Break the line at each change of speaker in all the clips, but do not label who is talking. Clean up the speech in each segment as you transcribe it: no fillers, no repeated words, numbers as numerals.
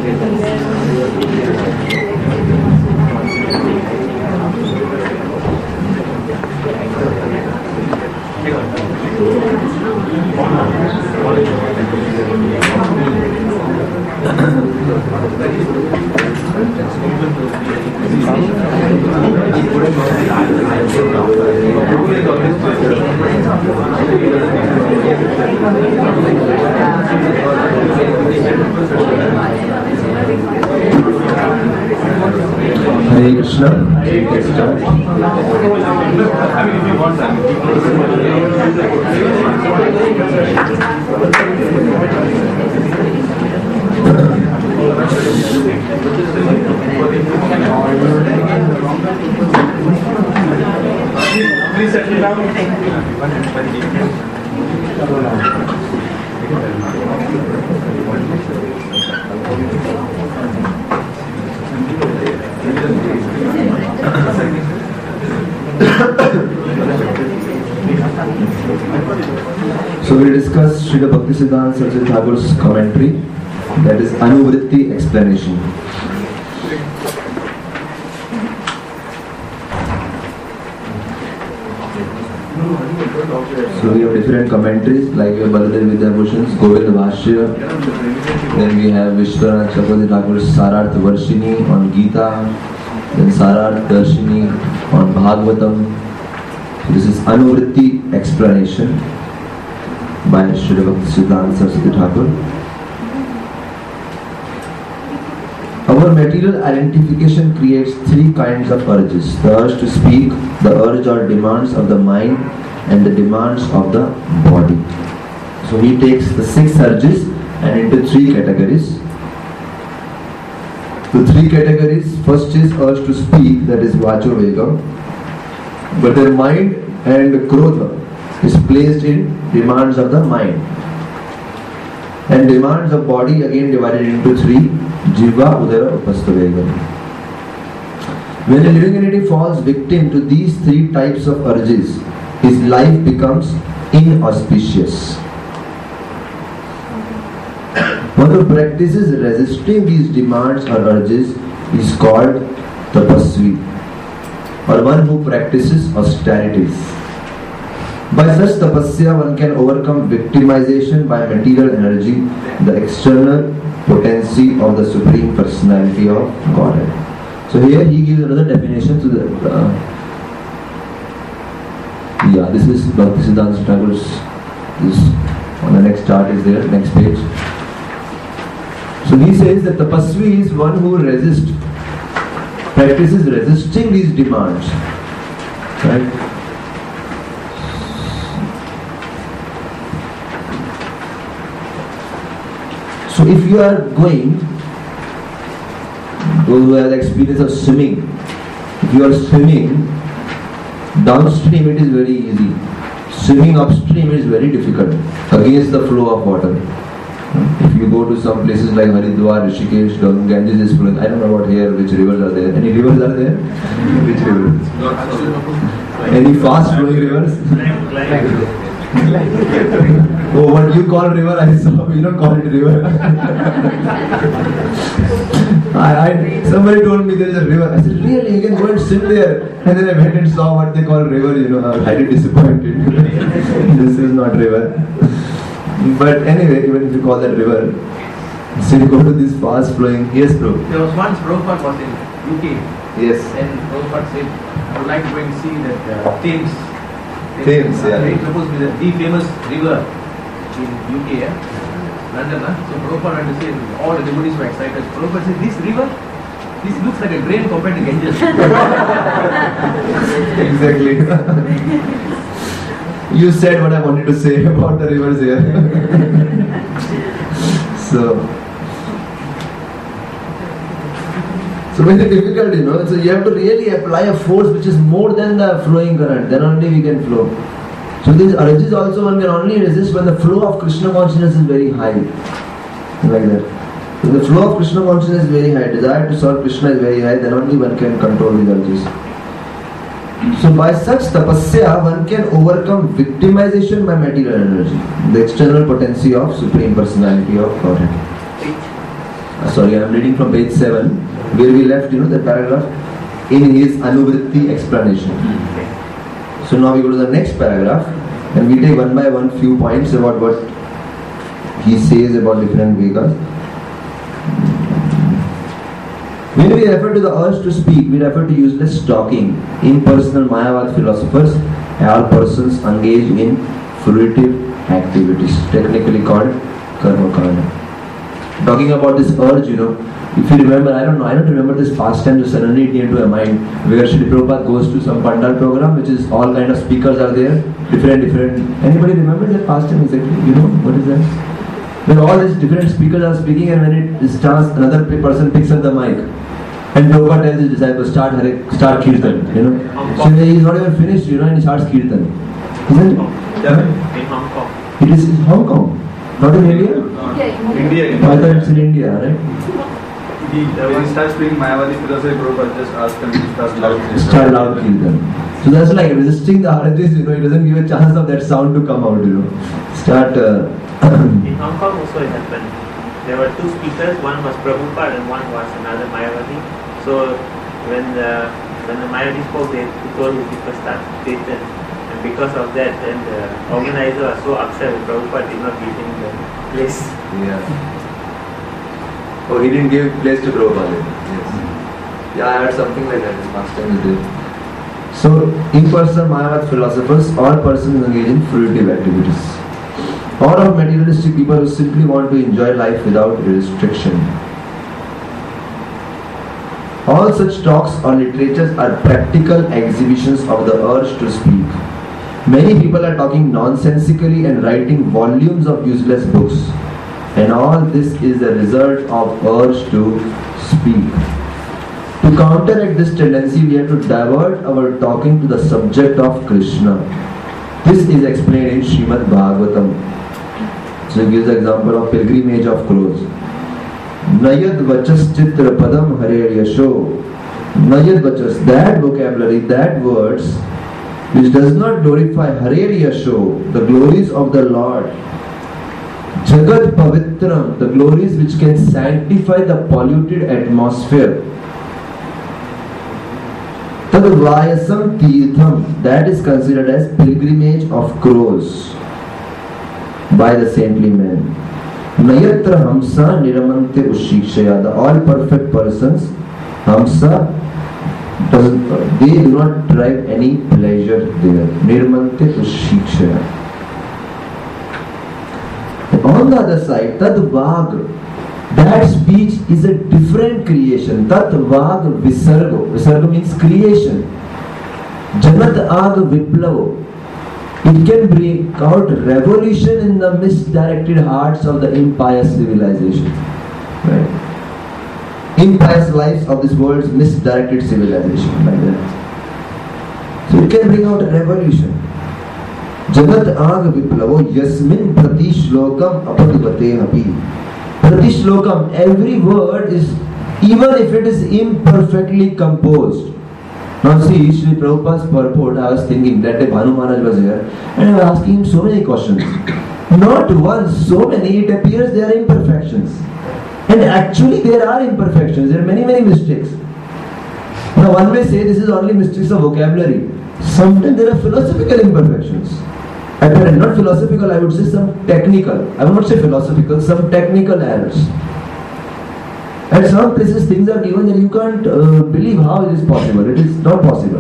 Hare Krishna.
Please settle down.
So we discussed Srila Bhaktisiddhanta Saraswati Thakur's commentary, that is Anuvritti explanation. So we have different commentaries, like we have Baladev Vidyabhushan's Govinda Bhashya, then we have Vishwanath Chakravarti Thakur's Sararth Varshini on Gita, then Sararth Darshini on Bhagavatam. So this is Anuvritti explanation by Srila Bhaktisiddhanta Saraswati Thakur. Our material identification creates three kinds of urges: the urge to speak, the urge or demands of the mind, and the demands of the body. So he takes the 6 urges and into 3 categories. The 3 categories: first is urge to speak, that is Vacho Vegam, but their mind and Krodha is placed in demands of the mind. And demands of body again divided into 3: Jiva, Udara, Upastha Vegam. When a living entity falls victim to these 3 types of urges, his life becomes inauspicious. One who practices resisting these demands or urges is called tapasvi, or one who practices austerities. By such tapasya, one can overcome victimization by material energy, the external potency of the Supreme Personality of Godhead. So here he gives another definition to the this is Bhaktisiddhanta Thakur's. This on the next chart is there, next page. So he says that tapasvi is one who practices resisting these demands, right? So if you are going, those who have the experience of swimming, if you are swimming downstream, it is very easy. Swimming upstream is very difficult against the flow of water. If you go to some places like Haridwar, Rishikesh, Ganges is flowing. I don't know about here which rivers are there. Any rivers are there? Which rivers? Any fast flowing rivers? Oh, what you call river, I saw. You don't call it river. Somebody told me there is a river. I said, really? You can go and swim there. And then I went and saw what they call river. I was highly disappointed. This is not river. But anyway, even if you call that river, so you go to this fast flowing. Yes, bro.
There was once Prabhupada was in UK.
Yes.
And Prabhupada said, I would like to go and see that Thames.
Thames, yeah.
It's supposed to be the famous river in UK, London. So Prabhupada had to say, all the devotees were excited. Prabhupada said, this river, this looks like a drain compared to Ganges.
Exactly. You said what I wanted to say about the rivers here. So very difficult, So you have to really apply a force which is more than the flowing current. Then only we can flow. So these urges also one can only resist when the flow of Krishna consciousness is very high. Like that. So the flow of Krishna consciousness is very high. Desire to serve Krishna is very high. Then only one can control these urges. So by such tapasya, one can overcome victimization by material energy, the external potency of Supreme Personality of Godhead. sorry, I am reading from page 7, where we left, the paragraph in his Anuvritti explanation. So now we go to the next paragraph and we take one by one few points about what he says about different Vedas. When we refer to the urge to speak, we refer to useless talking. Impersonal Mayavad philosophers are persons engaged in fruitive activities, technically called karma kanda. Talking about this urge, if you remember, I don't remember this pastime just suddenly it came to my mind, where Srila Prabhupada goes to some pandal program, which is all kind of speakers are there, different. Anybody remember that pastime exactly? What is that? When all these different speakers are speaking and when it starts, another person picks up the mic. And Prabhupada tells his disciples, start Kirtan, So he is not even finished, and he starts Kirtan. Isn't it?
In Hong Kong.
It is in Hong Kong, not in India?
India.
I thought it's in India, right?
When he starts speaking Mayavadi philosophy, Prabhupada just asks him to
Start loud Kirtan. So that's like resisting the urges, it doesn't give a chance of that sound to come out, Start...
In Hong Kong also it happened. There were two speakers, one was Prabhupada and one was another Mayavadi. So when the Mayavadi spoke, they told his people start Kirtan. And because of that, then the organizer was so upset that Prabhupada did not give him the place.
Yeah. Oh, he didn't give place to Prabhupada. Yes. Yeah, I heard something like that last time we did. So, impersonal Mayavad philosophers, all persons engaged in fruitive activities. Or of materialistic people who simply want to enjoy life without restriction. All such talks or literatures are practical exhibitions of the urge to speak. Many people are talking nonsensically and writing volumes of useless books. And all this is the result of urge to speak. To counteract this tendency, we have to divert our talking to the subject of Krishna. This is explained in Srimad Bhagavatam. So he gives the example of pilgrimage of crows. Nayad vachas chitra padam hare yasho. Nayad vachas, that vocabulary, that words, which does not glorify hare yasho, the glories of the Lord. Jagat pavitram, the glories which can sanctify the polluted atmosphere. Tad vayasam tirtham, that is considered as pilgrimage of crows by the saintly men. Nayatra hamsa niramante ushikshaya, the all perfect persons, hamsa, they do not derive any pleasure there. Nirmante ushikshaya. On the other side, Tad Vag, that speech is a different creation. Tat Vag Visargo. Visargo means creation. Janat Ag Viplavo. It can bring out revolution in the misdirected hearts of the impious civilization. Right? Impious lives of this world's misdirected civilization. Like that. So it can bring out a revolution. Jagat Ag Viplavo Yasmin Prati Shlokam Apadvate Hapi. Prati Shlokam, every word is, even if it is imperfectly composed. Now see, Sri Prabhupada's purport, I was thinking, that day Bhanu Maharaj was here, and I was asking him so many questions. Not one, so many, it appears there are imperfections. And actually there are imperfections, there are many mistakes. Now one may say this is only mistakes of vocabulary. Sometimes there are philosophical imperfections. Apparent, not philosophical, I would say some technical. I would not say philosophical, some technical errors. At some places things are given that you can't believe how it is possible. It is not possible.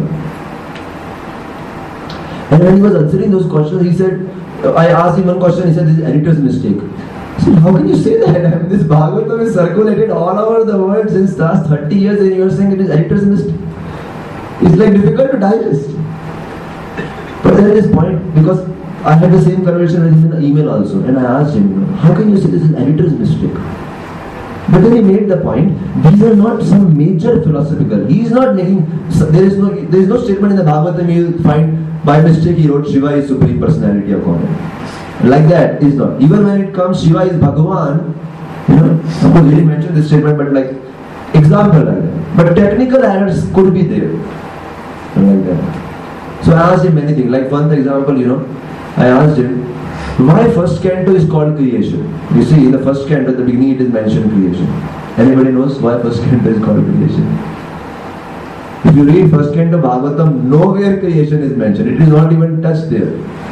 And when he was answering those questions, he said, I asked him one question, he said, this is editor's mistake. I said, how can you say that? I mean, this Bhagavatam is circulated all over the world since last 30 years and you are saying it is editor's mistake. It's like difficult to digest. But there is this point, because I had the same conversation with him in the email also, and I asked him, how can you say this is editor's mistake? But then he made the point, these are not some major philosophical. He is not making, there is no statement in the Bhagavatam you will find by mistake he wrote Shiva is Supreme Personality of Godhead. Like that is not. Even when it comes Shiva is Bhagavan, suppose he didn't mention this statement, but like example like that. But technical errors could be there. Like that. So I asked him many things. Like one example, I asked him, why first canto is called creation? You see, in the first canto, at the beginning it is mentioned creation. Anybody knows why first canto is called creation? If you read first canto Bhagavatam, nowhere creation is mentioned. It is not even touched there.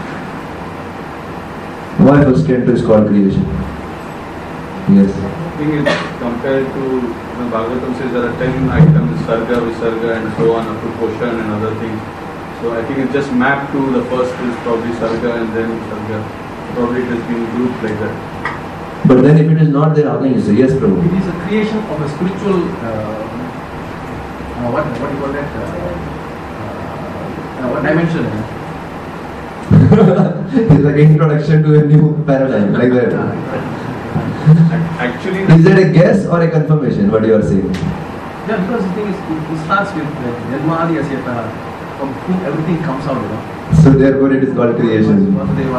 Why first canto is called creation? Yes.
I think it's compared to Bhagavatam says there are 10 items, Sarga, Visarga and so on, up to Poshan and other things. So I think it's just mapped to the first is probably Sarga and then Visarga. Probably it has been grouped like that.
But then if it is not there, how can you say? Yes, Prabhu.
It is a creation of a spiritual, what do you call that? What dimension?
It's like introduction to a new paradigm, like that.
Actually,
Is that a guess or a confirmation, what you are saying?
Yeah, because the thing is, it starts with Janmadi Asyata, from whom everything comes out, you know.
So therefore it is called creation.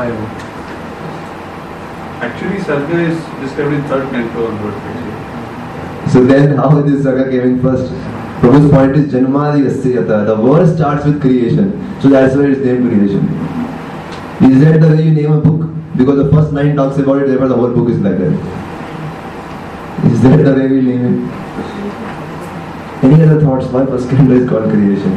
Actually, Sarga is described in third canto onwards.
So then how this saga came in first? Prabhu's point is Janmadi Asyata. The word starts with creation. So that's why it's named creation. Is that the way you name a book? Because the first line talks about it, therefore the whole book is like that. Is that the way we name it? Any other thoughts? Why first canto is called creation?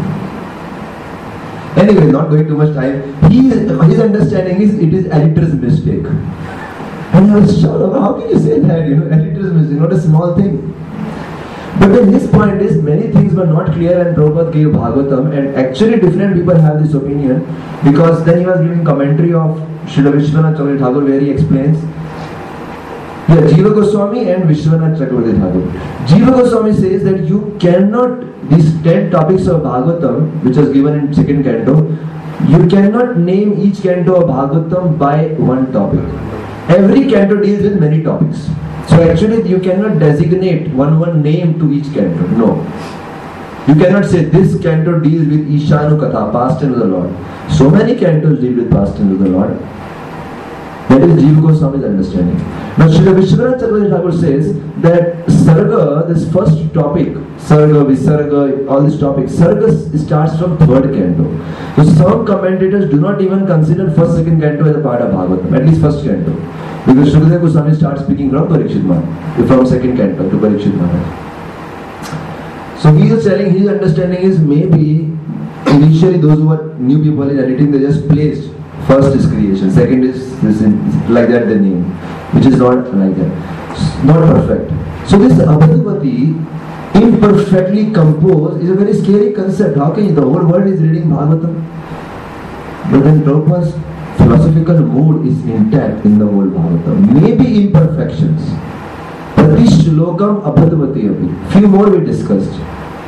Anyway, not going too much time. His understanding is it is editor's mistake. And I was shocked, how can you say that? Editor's mistake, not a small thing. But then his point is many things were not clear when Prabhupada gave Bhagavatam, and actually different people have this opinion, because then he was giving commentary of Srila Vishwanath Chakravarti Thakur where he explains. Yeah, Jiva Goswami and Vishwanath Chakravarti Thakur. Jiva Goswami says that you cannot, these 10 topics of Bhagavatam, which was given in second canto, you cannot name each canto of Bhagavatam by one topic. Every canto deals with many topics. So actually you cannot designate one name to each canto. No. You cannot say this canto deals with Ishanu Katha, past tense of the Lord. So many cantos deal with past tense of the Lord. That is Jiva Goswami's understanding. Now Srila Vishwanath Chakravarti Thakur says that Sarga, this first topic, Sarga, Visarga, all these topics, Sarga starts from third canto. So some commentators do not even consider first, second canto as a part of Bhagavatam, at least first canto. Because Shukadeva Goswami starts speaking from Parikshit Maharaj, from second canto to Parikshit Maharaj. So he is telling his understanding is maybe initially those who were new people in editing, they just placed first is creation, second is this, like that they name, which is not like that, not perfect. So this Abhadavati, imperfectly composed, is a very scary concept. How can you, the whole world is reading Bhagavatam, but then Prabhupada's philosophical mood is intact in the whole Bhagavatam. Maybe imperfections. Prati Shlokam Abhadavati api. Few more we discussed.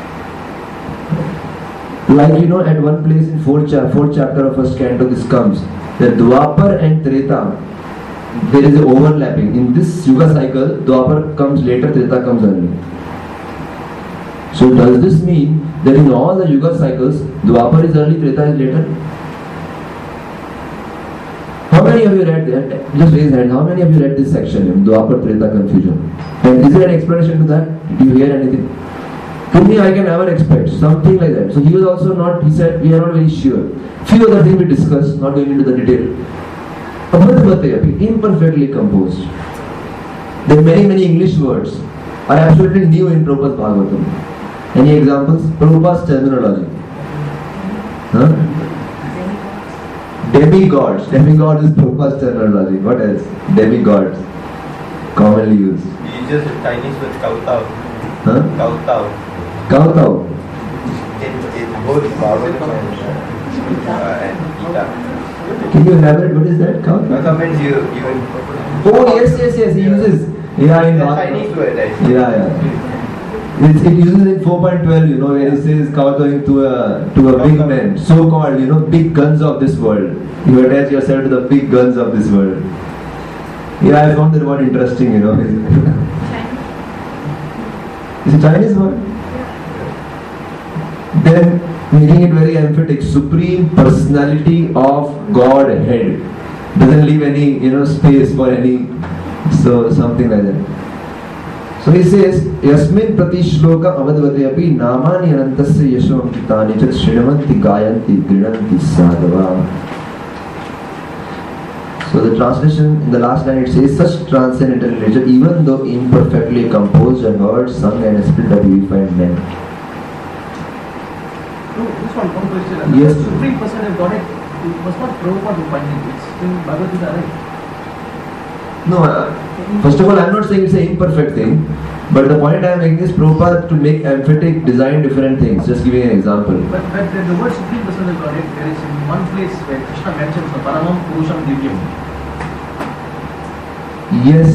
Like at one place in fourth chapter of first canto this comes. That Dwapar and Treta, there is an overlapping. In this Yuga cycle, Dwapar comes later, Treta comes early. So does this mean that in all the Yuga cycles, Dwapar is early, Treta is later? How many of you read that? Just raise hand. How many of you read this section? Dwapar Treta confusion. And is there an explanation to that? Did you hear anything? To me, I can never expect something like that. So he was also not, he said, we are not very sure. Few other things we discussed, not going into the detail. Abhadavati, imperfectly composed. There are many English words are absolutely new in Prabhupada's Bhagavatam. Any examples? Prabhupada's terminology. Demigods. Demigods is Prabhupada's terminology. What else? Demigods. Commonly used.
He uses the Chinese word Kautao.
Huh?
Kautao.
Kautao.
In both Bhagavatam and Gita.
Can you elaborate what is that? Kautao?
Kautao means you
Oh yes, he uses. Yeah, in
Chinese word, I think.
Yeah. It uses in 4.12, where it says kowtowing to a big man, so-called, big guns of this world. You attach yourself to the big guns of this world. Yeah, I found that word interesting, It's a Chinese word. Then making it very emphatic, supreme personality of Godhead. Doesn't leave any, space for any, so something like that. So he says, Yasmin prati shloka avadvate api namani anantasya yashvam kitani chat shrimanti gayanti grinanti sadhava. So the translation in the last line it says, such transcendental literature, even though imperfectly composed and heard, sung and explained by purified men.
No, this one question.
Yes.
The Supreme Personality of Godhead, it was not Prabhupada who find it. It's in Bhagavad Gita, right?
No, first of all, I'm not saying it's an imperfect thing, but the point I'm making is Prabhupada to make emphatic design different things. Just giving an example.
But the word Supreme Personality of Godhead, there is in one place where Krishna mentions the Paramam Purusham Divyam.
Yes.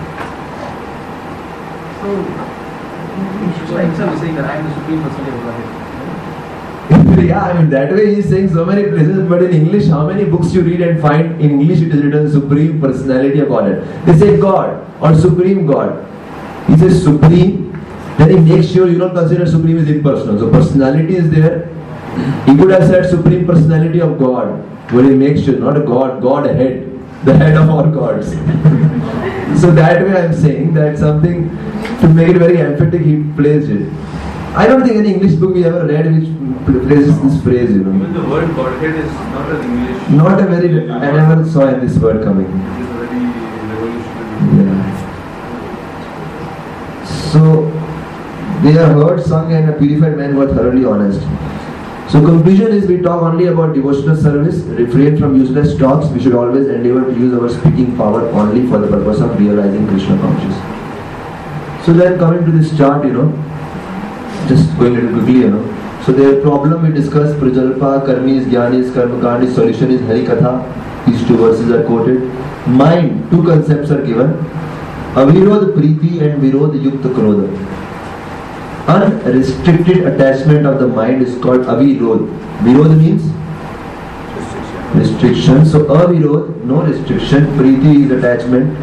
So, Krishna himself is saying that I am the Supreme Personality of Godhead.
Yeah, I mean that way he's saying so many places, but in English, how many books you read and find in English it is written Supreme Personality of Godhead. They say God or Supreme God. He says Supreme, then he makes sure you don't consider Supreme is impersonal. So personality is there. He could have said Supreme Personality of God, but he makes sure not a God, Godhead, the head of all gods. So that way I'm saying that something to make it very emphatic, he placed it. I don't think any English book we ever read which places this phrase, you know.
Even the word Godhead is not an English.
Not a very, I never saw this word coming.
It is very revolutionary.
Yeah. So, they are heard, sung and a purified man were thoroughly honest. So conclusion is we talk only about devotional service, refrain from useless talks, we should always endeavor to use our speaking power only for the purpose of realizing Krishna consciousness. So then coming to this chart, you know, just going a little quickly, you know. So their problem we discussed, Prajalpa, Karmi is Jnani is Karma Kandi, solution is Hari Katha. These two verses are quoted. Mind, two concepts are given. Avirod Priti and Virod Yukta Krodha. Unrestricted attachment of the mind is called Avirod. Virod means restriction. So Avirod, no restriction. Priti is attachment.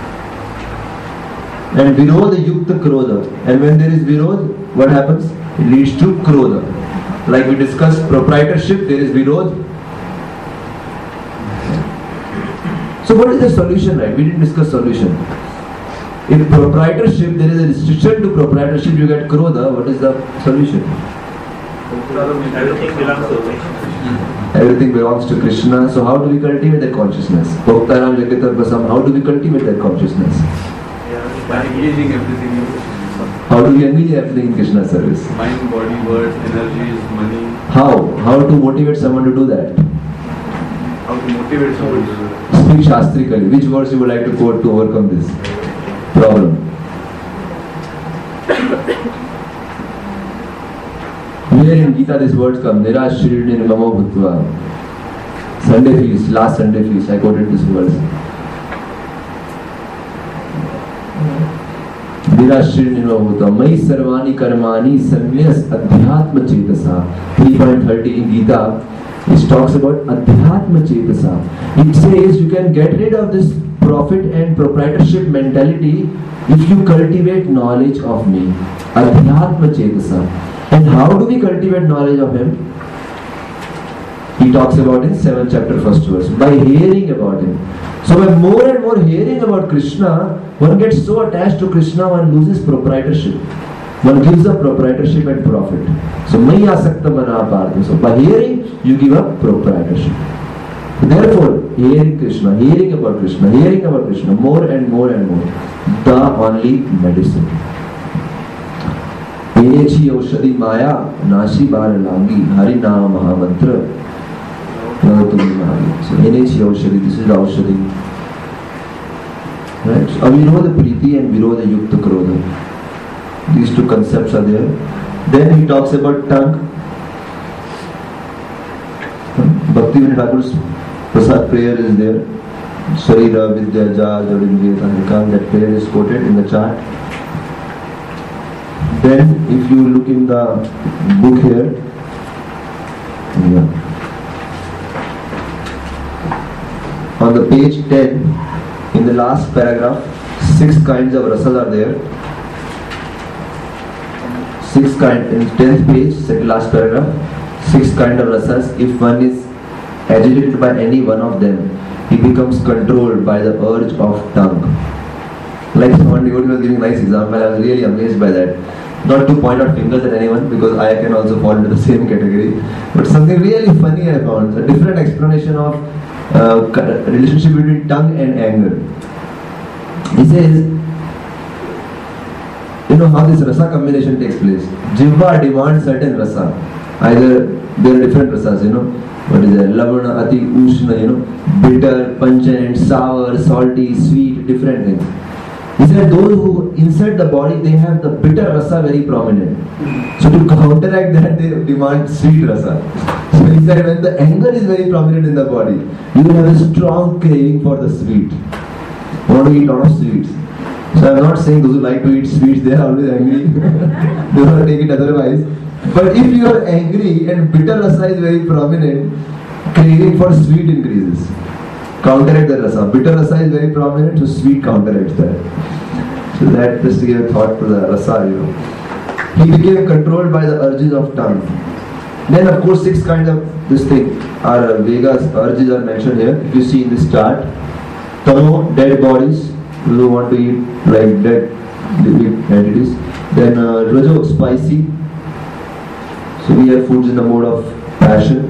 And Virod Yukta Krodha. And when there is Virod, what happens? It leads to Krodha. Like we discussed proprietorship, there is Virod. So what is the solution, right? We didn't discuss solution. In proprietorship, there is a restriction to proprietorship, you get Krodha. What is the solution?
Everything belongs to Krishna.
Everything belongs to Krishna. So how do we cultivate that consciousness? Bhaktaram Jagatar Basam, how do we cultivate that consciousness?
By engaging everything in Krishna.
How do we engage everything in Krishna service?
Mind, body, words, energies, money.
How? How to motivate someone to do that?
How to motivate someone to do that.
Speak shastrically. Which verse you would like to quote to overcome this problem? Where in Gita these words come? Nirashiri nirmamo bhutva. Sunday feast, last Sunday feast, I quoted this verse. Nirashiri nirmamo bhutva. Mai sarvani karmani samyas adhyatma chetasa. 3.30 in Gita. It talks about Adhyatma Chetasa. It says you can get rid of this profit and proprietorship mentality if you cultivate knowledge of me. Adhyatma Chetasa. And how do we cultivate knowledge of him? He talks about in 7th chapter 1st verse. By hearing about him. So by more and more hearing about Krishna, one gets so attached to Krishna, one loses proprietorship. One gives up proprietorship and profit. So, Maya Sakta Manapardha. So, by hearing, you give up proprietorship. Therefore, hearing Krishna, hearing about Krishna, more and more and more. The only medicine. Enechi Aushadhi Maya, Nashi Bara Langi, Hari Nama Mahamantra. So, Enechi Aushadhi, this is the Aushadhi. Right? So, Avirodha Priti and Virodha Yukta Krodha. These two concepts are there. Then he talks about tongue. Bhaktivinoda Thakur's Prasad prayer is there. Sharira Vidya Jaj Adindriya Tanika. That prayer is quoted in the chart. Then if you look in the book here, on the page 10, in the last paragraph, 6 kinds of rasas are there. 6 kind in 10th page, second last paragraph. 6 kind of rasas. If one is agitated by any one of them, he becomes controlled by the urge of tongue. Like someone was giving a nice example. I was really amazed by that. Not to point out fingers at anyone, because I can also fall into the same category. But something really funny I found. A different explanation of relationship between tongue and anger. He says, you know how this rasa combination takes place. Jivva demands certain rasa. Either there are different rasas, you know. What is that? Lavana, Ati, Ushna, you know. Bitter, pungent, sour, salty, sweet, different things. He said those who inside the body, they have the bitter rasa very prominent. So to counteract that, they demand sweet rasa. So he said when the anger is very prominent in the body, you will have a strong craving for the sweet. You want to eat a lot of sweets. So I am not saying those who like to eat sweets, they are always angry. They want to take it otherwise. But if you are angry and bitter rasa is very prominent, craving for sweet increases. Counteract the rasa. Bitter rasa is very prominent, so sweet counteracts that. So that just to give a thought to the rasa, you know. He became controlled by the urges of tongue. Then of course 6 kinds of this thing are Vegas urges are mentioned here. If you see in this chart, Tamo, dead bodies, those who want to eat like dead living entities. Then Rajo, spicy. So we have foods in the mode of passion.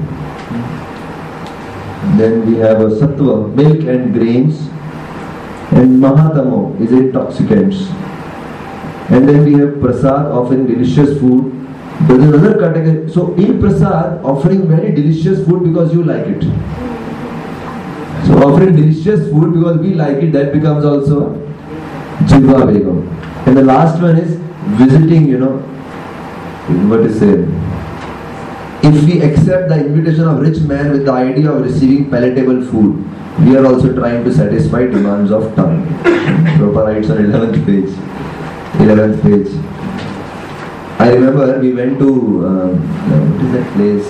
Then we have a Sattva, milk and grains. And Mahatamo is intoxicants. And then we have Prasad, offering delicious food. There is another category. So in Prasad, offering very delicious food because you like it. So offering delicious food because we like it, that becomes also Jivva Begam. And the last one is visiting, you know, what is said. If we accept the invitation of rich man with the idea of receiving palatable food, we are also trying to satisfy demands of tongue. Prabhupada writes on 11th page. 11th page. I remember we went to, what is that place?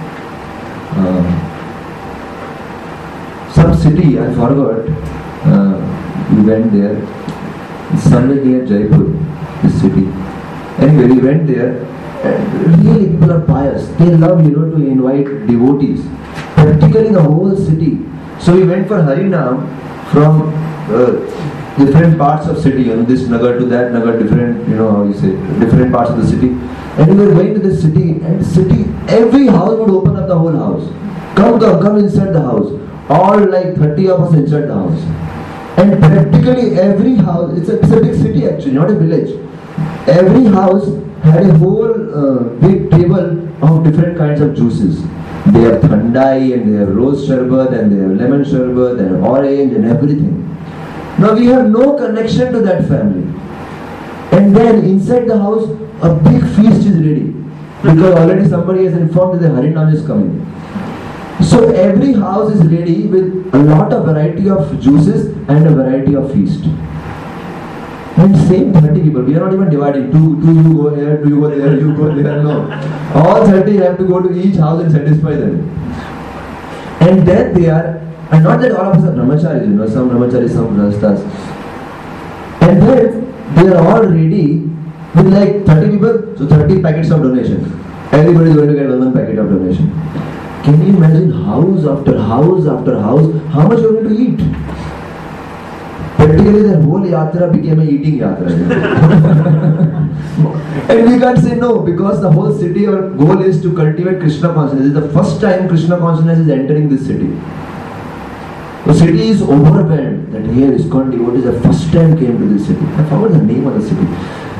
Some city, I forgot. We went there. It's somewhere near Jaipur, this city. Anyway, we went there. And really people are pious. They love, you know, to invite devotees. Practically the whole city. So we went for Harinam from different parts of city, you know, this Nagar to that Nagar, different, you know, how you say, different parts of the city. And we were going to this city, and city, every house would open up the whole house. Come inside the house. All like 30 of us inside the house. And practically every house, it's a big city actually, not a village. Every house had a whole big table of different kinds of juices. They have thandai, and they have rose sharbat, and they have lemon sharbat, and orange, and everything. Now we have no connection to that family. And then inside the house, a big feast is ready. Because already somebody has informed that the Harinam is coming. So every house is ready with a lot of variety of juices and a variety of feast. And same 30 people, we are not even dividing. Two you go here, 2 you go there, you go there, no. All 30 have to go to each house and satisfy them. And then they are, and not that all of us are brahmacharis, you know, some brahmacharis, some grahasthas. And then they are all ready with like 30 people, so 30 packets of donation. Everybody is going to get one packet of donation. Can you imagine house after house after house, how much you are going to eat? Practically the whole yatra became an eating yatra. And we can't say no, because the whole city, our goal is to cultivate Krishna consciousness. This is the first time Krishna consciousness is entering this city. The city is overwhelmed that here ISKCON devotees the first time came to this city. I forgot the name of the city.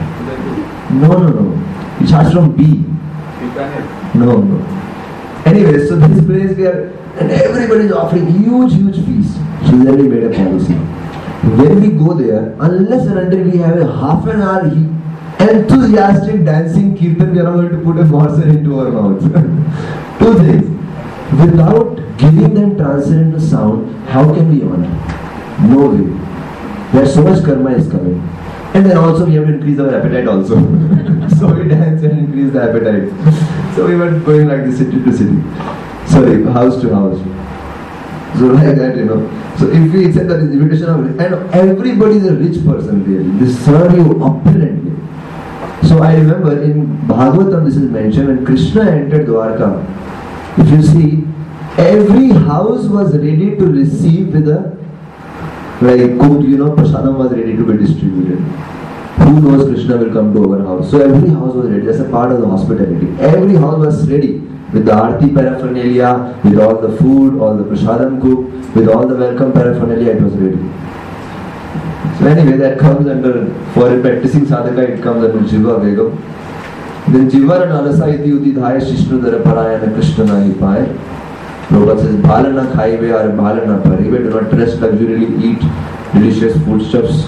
No. It starts from B. No. Anyway, so this place we are, and everybody is offering huge feast. So then we made a policy. When we go there, unless and until we have a half an hour enthusiastic dancing kirtan, we are not going to put a morsel into our mouth. 2 things. Without giving them transcendental sound, how can we honor? No way. There's so much karma is coming. And then also we have to increase our appetite also. So we dance and increase the appetite. So we were going like this city to city. Sorry, house to house. So like that, you know. So if we accept that invitation of, and everybody is a rich person really. They serve you opulently. So I remember in Bhagavatam this is mentioned, when Krishna entered Dwarka, if you see, every house was ready to receive with a, like cooked, you know, prasadam was ready to be distributed. Who knows Krishna will come to our house? So every house was ready. That's a part of the hospitality. Every house was ready. with the Aarti paraphernalia, with all the food, all the prasadam cooked, with all the welcome paraphernalia, it was ready. So anyway, that comes under, for a practicing sadhaka, it comes under Jiva Vegam. Then Jivar Nalasa iti udidhaya Shishnu Dara Parayana Krishna Nahi Paye. Prabhupada says, Bhala na khaive or bhala na parive. Do not rest luxuriously, eat delicious foodstuffs.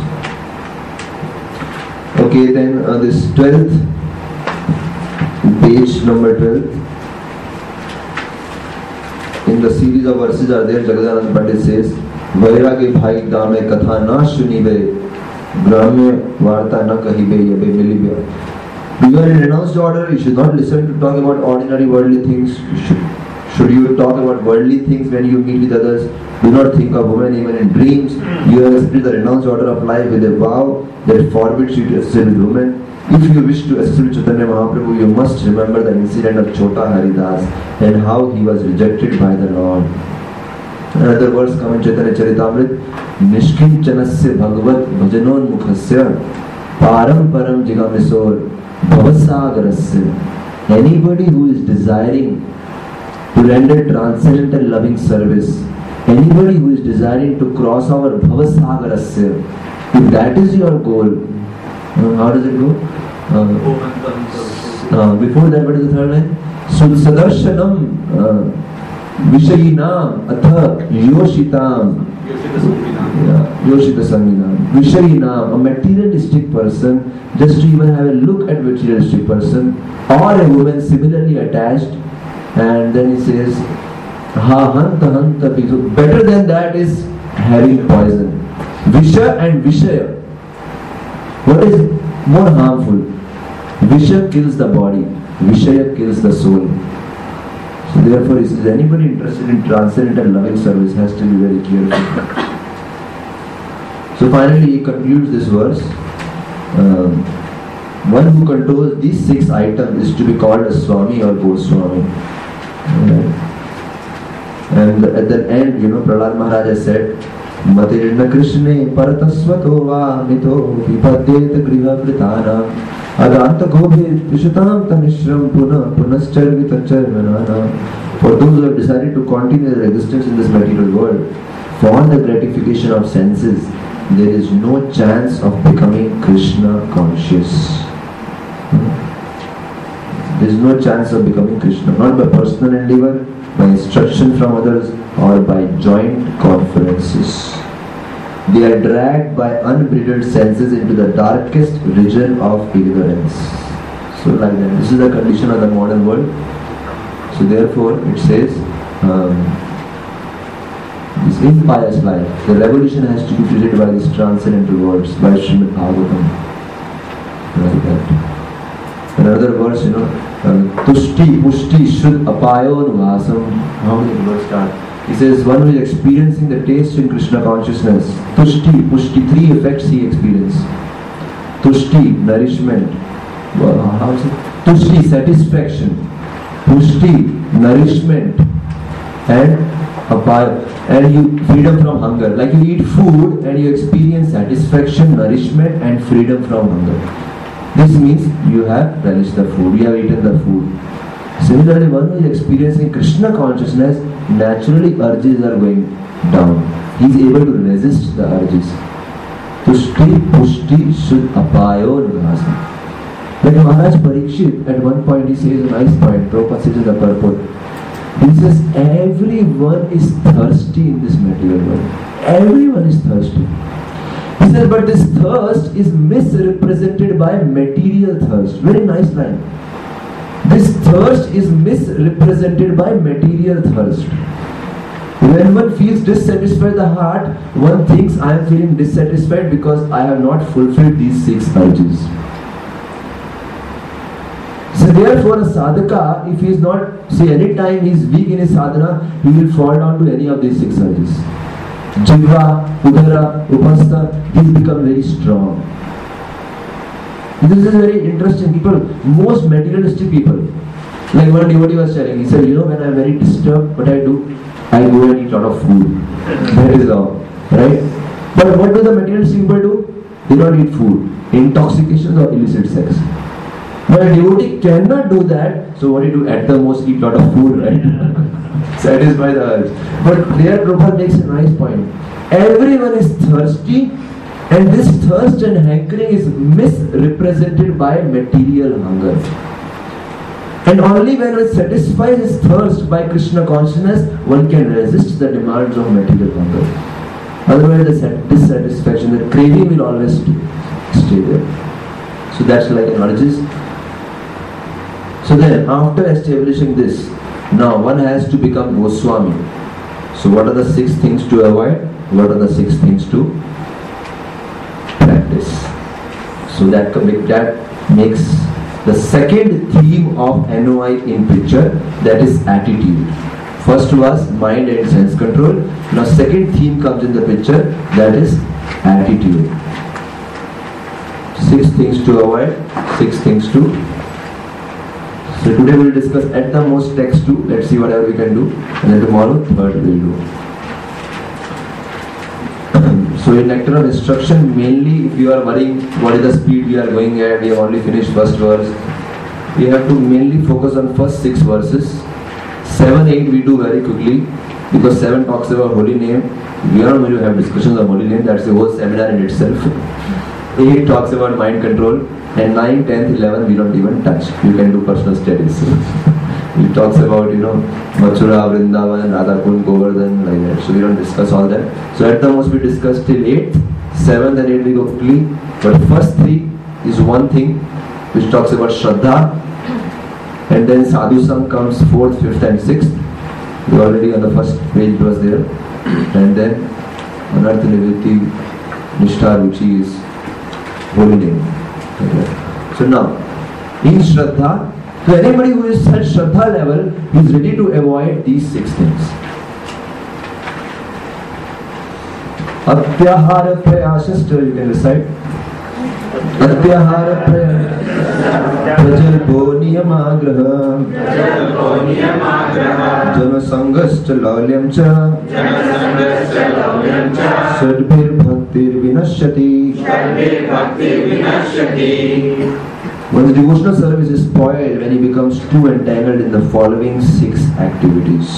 Okay, then this 12th, page number 12. In the series of verses are there, Jagadanand Pandit says, Vairage bhai dame katha na shunive, Brahmya varta na kahibe yabe milibe. You are in renounced order, you should not listen to talk about ordinary worldly things. Should you talk about worldly things when you meet with others? Do not think of women even in dreams. You have accepted the renounced order of life with a vow that forbids you to associate with women. If you wish to associate with Chaitanya Mahaprabhu, you must remember the incident of Chota Haridas and how he was rejected by the Lord. Another verse comes in Chaitanya Charitamrita, Nishkinchanasya Bhagavat Bhajanon Mukhasya Param Param Jigamisor Bhavasagarasya. Anybody who is desiring to render transcendental loving service, anybody who is desiring to cross over Bhavasagarasya, if that is your goal, how does it go? Before that, what is the third line? Sadarshanam Vishayinam Atha Yoshitam Yoshita Sanginam. Vishayinam, a materialistic person, just to even have a look at materialistic person, or a woman similarly attached, and then he says, Ha hanta hanta pitu. Better than that is having poison. Visha and Vishaya. What is more harmful? Visha kills the body, Vishaya kills the soul. So therefore, is anybody interested in transcendental loving service has to be very careful. So finally, he concludes this verse. One who controls these 6 items is to be called a Swami or Goswami. And at the end, Prahlad Maharaj has said, Matirna Krishne Paratasvato va mito vipadyet griha pritana adanta gobhe vishutam tanishram puna punascharvita charvanana. For those who have decided to continue their existence in this material world for the gratification of senses, there is no chance of becoming Krishna conscious. There is no chance of becoming Krishna, not by personal endeavor, by instruction from others, or by joint conferences. They are dragged by unbridled senses into the darkest region of ignorance. So like that. This is the condition of the modern world. So therefore it says, this impious life, the revolution has to be treated by these transcendental words, by Srimad Bhagavatam. Like that. Another verse, Tushti, Pushti, Shud, Apayon, Vasam. How does the verse start? He says, one who is experiencing the taste in Krishna consciousness. Tushti, Pushti, 3 effects he experiences. Tushti, nourishment. How is it? Tushti, satisfaction. Pushti, nourishment. And freedom from hunger. Like you eat food and you experience satisfaction, nourishment and freedom from hunger. This means you have relished the food, you have eaten the food. Similarly, one who is experiencing Krishna consciousness, naturally urges are going down. He is able to resist the urges. Tushti, Pushti, Shud, Apayo, Nivasa. Like Maharaj Parikshit, at one point he says a nice point, Prabhupada says in the purport. He says, everyone is thirsty in this material world. Everyone is thirsty. He says, but this thirst is misrepresented by material thirst. Very nice line. This thirst is misrepresented by material thirst. When one feels dissatisfied in the heart, one thinks, I am feeling dissatisfied because I have not fulfilled these 6 urges. So therefore a sadhaka, if he is not, any time he is weak in his sadhana, he will fall down to any of these 6 urges. Jivva, Udara, Upastha, he will become very strong. This is very interesting. People, most materialistic people, like one devotee was telling, he said, when I am very disturbed, what I do? I go and eat a lot of food. That is all. Right? But what do the materialistic people do? They don't eat food. Intoxications or illicit sex. But a devotee cannot do that, so what do you do? At the most eat lot of food, right? Satisfy the urge. But there Prabhupada makes a nice point. Everyone is thirsty, and this thirst and hankering is misrepresented by material hunger. And only when one satisfies his thirst by Krishna consciousness, one can resist the demands of material hunger. Otherwise, the dissatisfaction, the craving will always stay there. So that's like urges. So then, after establishing this, now one has to become Goswami. So what are the 6 things to avoid? What are the 6 things to practice? So that makes the second theme of NOI in picture, that is attitude. First was mind and sense control. Now second theme comes in the picture, that is attitude. 6 things to avoid, 6 things to. So today we will discuss at the most text 2. Let's see whatever we can do. And then tomorrow third we will do. So in nectar of instruction, mainly if you are worrying what is the speed we are going at, we have only finished first verse, we have to mainly focus on first 6 verses. 7, 8 we do very quickly, because 7 talks about holy name. We are not going to have discussions on holy name, that's a whole seminar in itself. 8 talks about mind control, and 9, 10th, 11 we don't even touch. You can do personal studies. It talks about, Mathura, Vrindavan, Radhakund, Govardhan, like that. So we don't discuss all that. So at the most we discuss till 8th, 7th and 8th we go quickly. But first 3 is one thing which talks about Shraddha. And then Sadhu Sang comes 4th, 5th and 6th. We already on the first page it was there. And then Anartha Nivritti, Nishtha, which is holy name. Okay. So now, in Shraddha, so anybody who is at Shraddha level is ready to avoid these 6 things. Atyahara prayasas, you can recite. Atyahara prayasas, prajalpo niyamagraha, janasangascha laulyam cha, sadbhir bhaktir vinashyati. One's devotional service is spoiled when he becomes too entangled in the following 6 activities.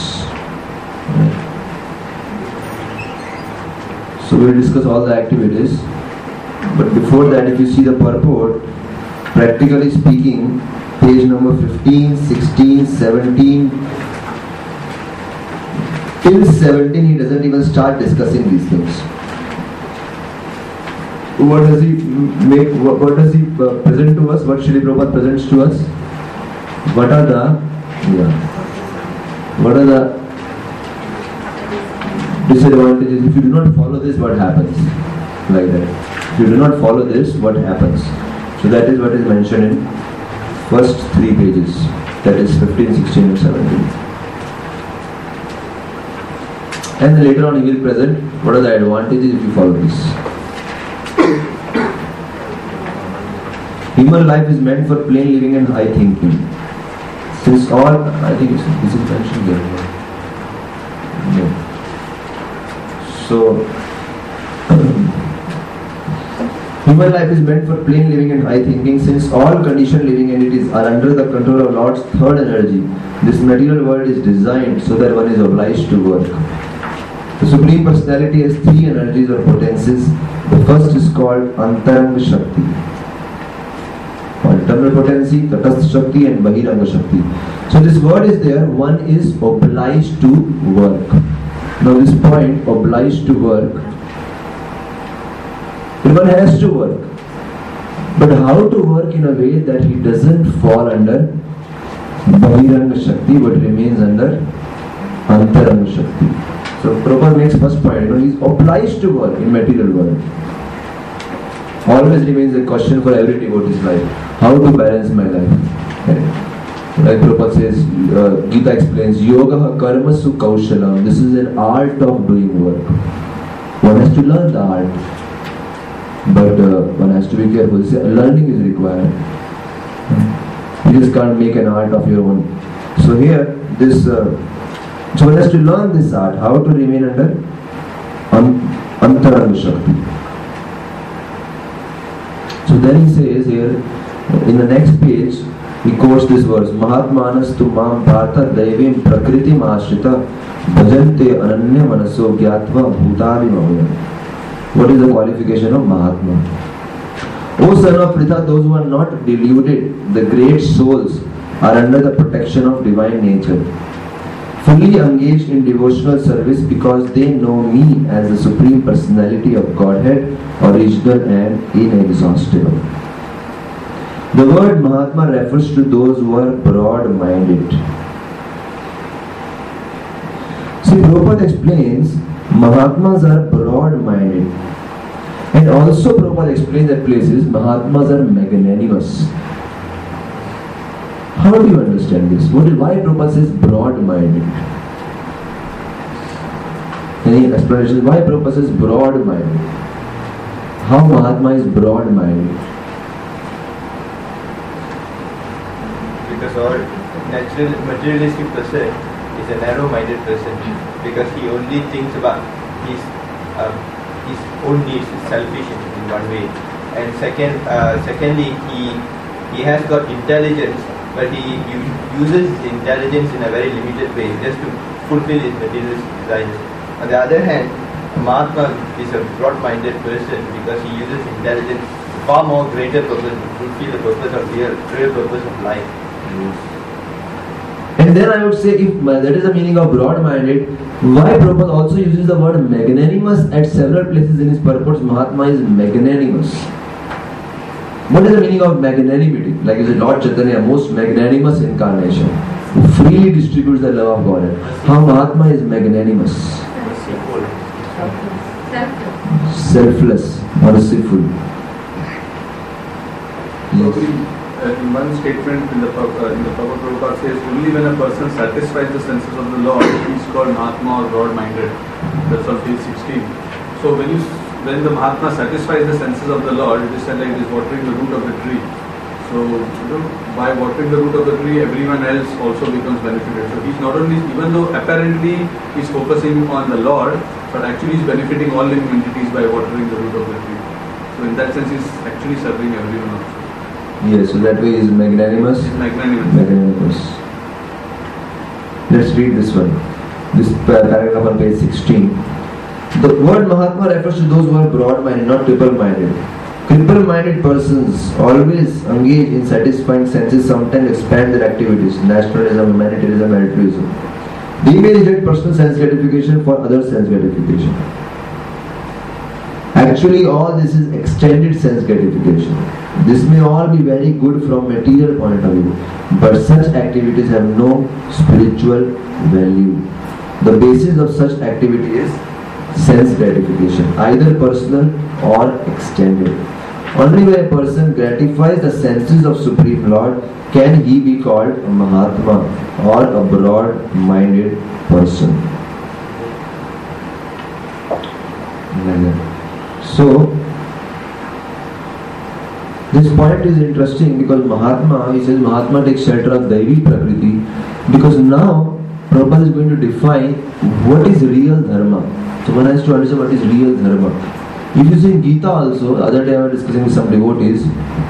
So we will discuss all the activities. But before that, if you see the purport, practically speaking, page number 15, 16, 17, till 17 he doesn't even start discussing these things. What does he make? What does he present to us? What Srila Prabhupada presents to us? What are the disadvantages? If you do not follow this, what happens? Like that. If you do not follow this, what happens? So that is what is mentioned in first 3 pages. That is 15, 16 and 17. And then later on he will present what are the advantages if you follow this. Human life is meant for plain living and high thinking. Since all, I think this is mentioned there. Yeah. So, human life is meant for plain living and high thinking. Since all conditioned living entities are under the control of Lord's third energy, this material world is designed so that one is obliged to work. The Supreme Personality has 3 energies or potencies. The first is called Antaranga Shakti. Internal potency, Tatastha Shakti and Bahiranga Shakti. So this word is there, one is obliged to work. Now this point, obliged to work, one has to work. But how to work in a way that he doesn't fall under Bahiranga Shakti but remains under Antaranga Shakti. So Prabhupada makes first point, he is obliged to work in material world. Always remains a question for every devotee's life. How to balance my life? Like Prabhupada says, Gita explains, Yoga karma su kaushalam. This is an art of doing work. One has to learn the art. But one has to be careful. Learning is required. You just can't make an art of your own. So here, so one has to learn this art, how to remain under Antaranga Shakti. So then he says here, In the next page, he quotes this verse: Mahatmanastu mam partha daivim prakriti ashrita bhajante ananya manaso gyatva bhutali mamaya. What is the qualification of Mahatma? O son of Pritha, those who are not deluded, the great souls, are under the protection of divine nature, fully engaged in devotional service because they know me as the Supreme Personality of Godhead, original and inexhaustible. The word Mahatma refers to those who are broad-minded. See, Prabhupada explains Mahatmas are broad-minded, and also Prabhupada explains at places Mahatmas are magnanimous. How do you understand this? Why Prabhupada says broad-minded? Any explanation? Why Prabhupada says broad-minded? How Mahatma is broad-minded?
Because our natural materialistic person is a narrow-minded person, because he only thinks about his own needs, is selfish in one way. And secondly, he has got intelligence, but he uses his intelligence in a very limited way, just to fulfill his materialist desires. On the other hand, Mahatma is a broad-minded person because he uses intelligence far more greater purpose to fulfill the purpose of real purpose of life.
And then I would say, if that is the meaning of broad-minded, why Prabhupada also uses the word magnanimous at several places in his purports? Mahatma is magnanimous. What is the meaning of magnanimity? Like you said, Lord Chaitanya, most magnanimous incarnation, who freely distributes the love of God. How Mahatma is magnanimous? Selfless, merciful. Yes.
In one statement in the Prabhupada says, only when a person satisfies the senses of the Lord, he is called Mahatma or broad-minded. That's on page 16. So when the Mahatma satisfies the senses of the Lord, it is said like it is watering the root of the tree. So by watering the root of the tree, everyone else also becomes benefited. So he's not only, even though apparently he's focusing on the Lord, but actually he's benefiting all living entities by watering the root of the tree. So in that sense, he's actually serving everyone also.
Yes, so that way is magnanimous. Magnanimous. Let's read this one. This paragraph on page 16. The word Mahatma refers to those who are broad-minded, not triple-minded. Triple-minded persons always engage in satisfying senses, sometimes expand their activities, nationalism, humanitarianism, altruism. They may reject personal sense gratification for other sense gratification. Actually, all this is extended sense gratification. This may all be very good from material point of view, but such activities have no spiritual value. The basis of such activity is sense gratification, either personal or extended. Only when a person gratifies the senses of Supreme Lord can he be called a Mahatma or a broad-minded person. So, this point is interesting because Mahatma, he says Mahatma takes shelter of Daivi Prakriti, because now Prabhupada is going to define what is real dharma. So one has to understand what is real dharma. If you see in Gita also, the other day I was discussing with some devotees,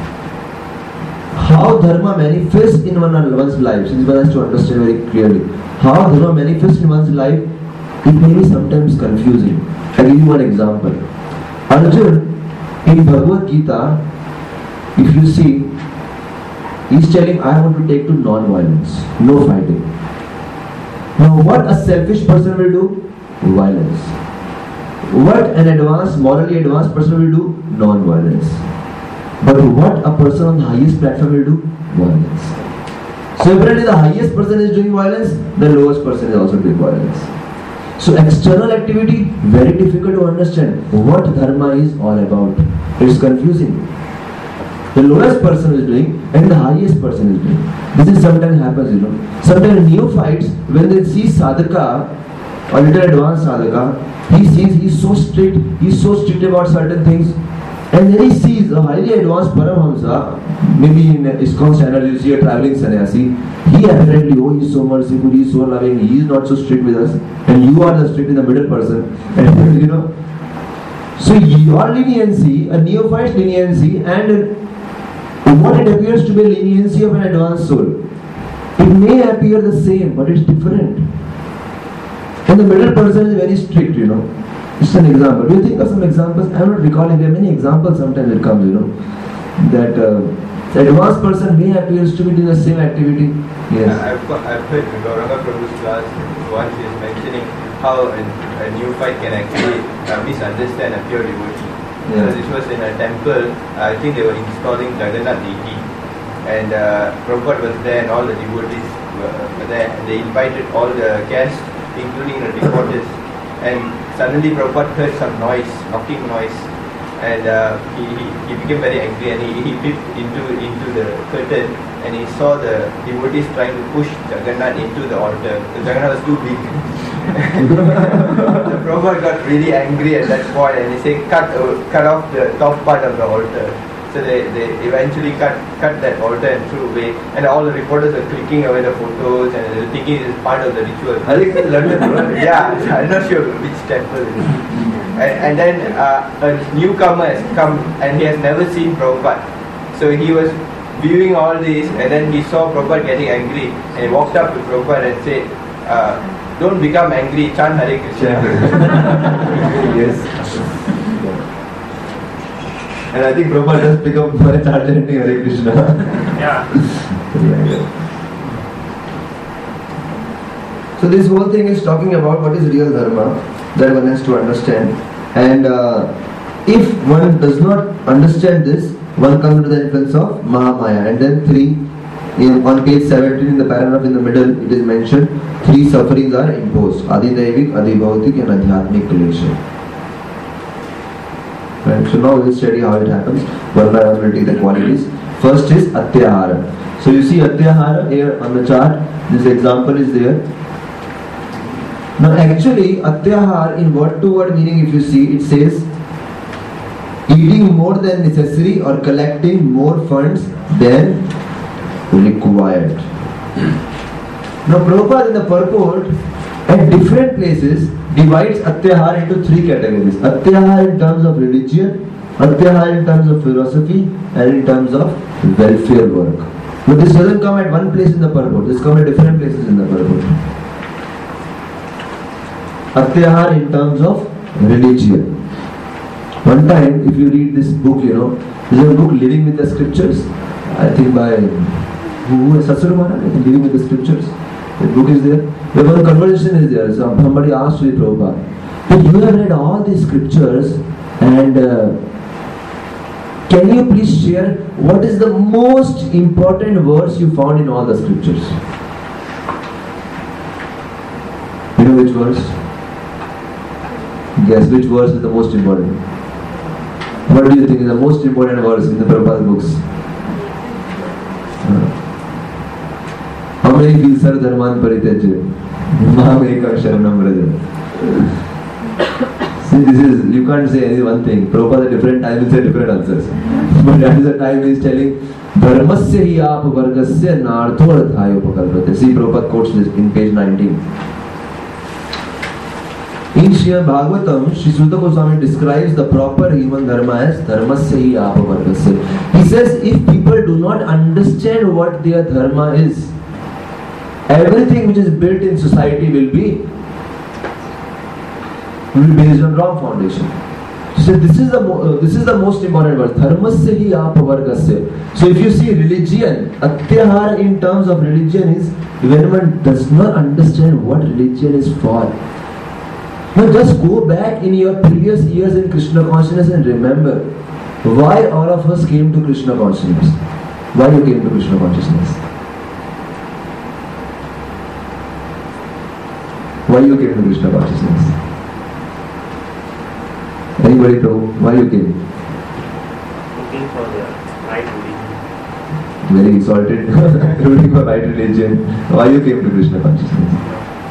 how dharma manifests in one's life. Since one has to understand very clearly. How dharma manifests in one's life, it may be sometimes confusing. I'll give you one example. Arjun, in Bhagavad Gita, if you see, he's telling, I want to take to non-violence, no fighting. Now what a selfish person will do? Violence. What an advanced, morally advanced person will do? Non-violence. But what a person on the highest platform will do? Violence. So apparently the highest person is doing violence, the lowest person is also doing violence. So external activity, very difficult to understand what dharma is all about. It's confusing. The lowest person is doing and the highest person is doing. This is sometimes happens, Sometimes neophytes, when they see sadhaka, or little advanced sadhaka, he sees he's so strict about certain things. And then he sees a highly advanced Paramahamsa, maybe in ISKCON channel you see a traveling sannyasi, he apparently, he's so merciful, he's so loving, he is not so strict with us, and you are the strict in the middle person, and so your leniency, a neophyte's leniency, and what it appears to be leniency of an advanced soul. It may appear the same, but it's different. And the middle person is very strict, Just an example. Do you think of some examples? I'm not recalling. There are many examples sometimes it comes, that the advanced person may appears to be doing the same activity. Yes.
I've heard Gauranga Prabhu's class once he is mentioning how a neophyte can actually misunderstand a pure devotee.
Yeah.
So this was in a temple. I think they were installing Jagannath deity, and Prabhupada was there, and all the devotees were there. And they invited all the guests, including the reporters. And suddenly Prabhupada heard some noise, knocking noise, and he became very angry, and he peeped into the curtain, and he saw the devotees trying to push Jagannath into the altar. The Jagannath was too big. The Prabhupada got really angry at that point, and he said, cut off the top part of the altar. So they eventually cut that altar and threw away, and all the reporters were clicking away the photos, and they were thinking it is part of the ritual.
I think it's London, right?
Yeah, I'm not sure which temple it is. And then a newcomer has come, and he has never seen Prabhupada. So he was viewing all this, and then he saw Prabhupada getting angry, and he walked up to Prabhupada and said, don't become angry, chant Hare Krishna.
Yes. And I think Prabhupada has become by chanting Hare Krishna.
Yeah.
So this whole thing is talking about what is real dharma that one has to understand. And if one does not understand this, one comes to the influence of Mahamaya. And then on page 17 in the paragraph in the middle, it is mentioned 3 sufferings are imposed: Adidevik, Adibhautik and Adhyatmik Klesha. Right. So now we will study how it happens. One by one we will take the qualities. First is Atyahara. So you see Atyahara here on the chart. This example is there. Now actually Atyahara in word to word meaning, if you see, it says eating more than necessary or collecting more funds than required. Now Prabhupada in the purport at different places divides Atyahara into 3 categories. Atyahara in terms of religion, Atyahara in terms of philosophy, and in terms of welfare work. But this doesn't come at one place in the purport. This comes at different places in the purport. Atyahara in terms of religion. One time, if you read this book, there's a book Living with the Scriptures. I think by Satsuru Maharaj, Living with the Scriptures. The book is there. The one conversation is there. So somebody asked Sri Prabhupada, but you have read all these scriptures, and can you please share what is the most important verse you found in all the scriptures? You know which verse? Guess which verse is the most important? What do you think is the most important verse in the Prabhupada books? How many feel Sar Dharman Parityaja? Mam Ekam Sharanam Vraja. See, this is, you can't say any one thing. Prabhupada at different times will say different answers. But that is the time he is telling Dharmasya hi aap vargasya nartho adhayo pakalpate. See, Prabhupada quotes this in page 19. In Srimad Bhagavatam, Sri Suta Goswami describes the proper human dharma as Dharmasya hi aap vargasya. He says if people do not understand what their dharma is, everything which is built in society will be based on wrong foundation. So this is the most important word. Dharmasya hi aap vargasya. So if you see religion, Atyahara in terms of religion is when one does not understand what religion is for. Now just go back in your previous years in Krishna consciousness and remember why all of us came to Krishna consciousness. Why you came to Krishna consciousness? Why you came to Krishna consciousness? Anybody know why you came?
Looking for the right religion.
Very exalted, looking for right religion. Why you came to Krishna consciousness?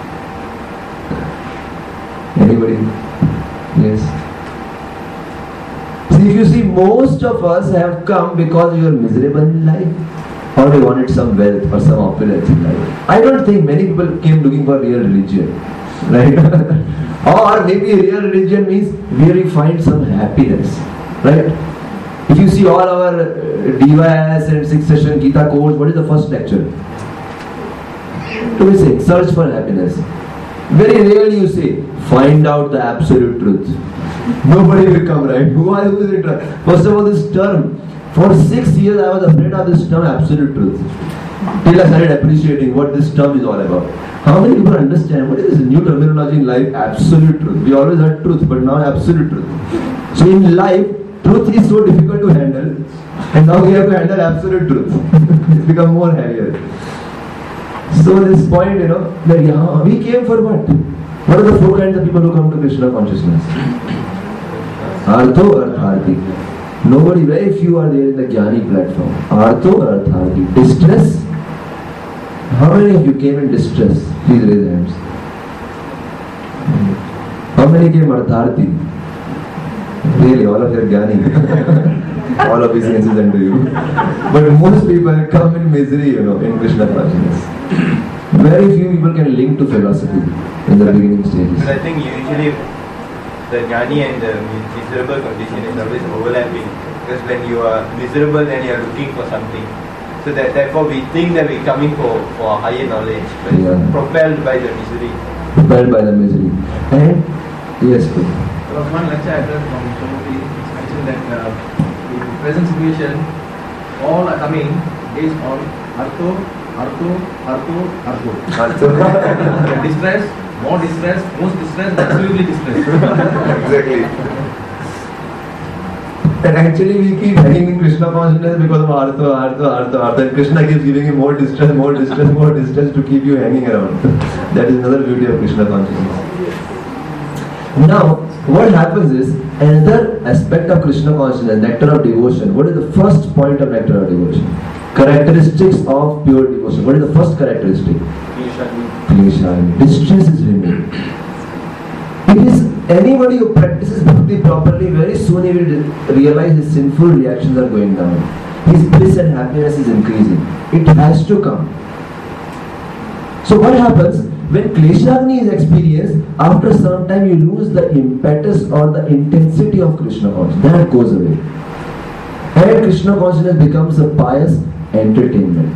Anybody? Yes. See, if you see, most of us have come because you are miserable in life, or they wanted some wealth or some opulence in life. I don't think many people came looking for real religion, right? Or maybe real religion means where you find some happiness, right? If you see all our DYS and 6 session Gita course, what is the first lecture? To be saying, search for happiness. Very rarely you say, find out the absolute truth. Nobody will come, right? Who is it? First of all, this term, for 6 years I was afraid of this term, absolute truth. Till I started appreciating what this term is all about. How many people understand what is this new terminology in life? Absolute truth. We always had truth, but now absolute truth. So in life, truth is so difficult to handle, and now we have to handle absolute truth. It's become more heavier. So this point, that we came for what? What are the 4 kinds of people who come to Krishna consciousness? Artho, Artharthi. Nobody, very few are there in the Jnani platform. Artho, Artharthi. Distress. How many of you came in distress? Please raise your hands. How many came Artharthi? Really, all of you are Jnani. All obeisances unto you. But most people come in misery, in Krishna consciousness. Very few people can link to philosophy in the beginning stages.
But I think usually the jnani and the miserable condition is always overlapping. Because when you are miserable, then you are looking for something. So that therefore we think that we're coming for higher knowledge, but propelled by the misery.
Propelled by the misery. And yes, please.
There was one lecture I heard from Shomati, it's mentioned that in the present situation, all are coming based on Artho. Distress, more distress, most distress, absolutely distress.
Exactly. And actually we keep hanging in Krishna consciousness because of Artho. And Krishna keeps giving you more distress to keep you hanging around. That is another beauty of Krishna consciousness. Now, what happens is, another aspect of Krishna consciousness, nectar of devotion. What is the first point of nectar of devotion? Characteristics of pure devotion. What is the first characteristic? Kleshani. Distress is removed. It is anybody who practices bhakti properly, very soon he will realize his sinful reactions are going down. His bliss and happiness is increasing. It has to come. So what happens? When Kleshagni is experienced, after some time you lose the impetus or the intensity of Krishna consciousness. That goes away. And Krishna consciousness becomes a pious entertainment.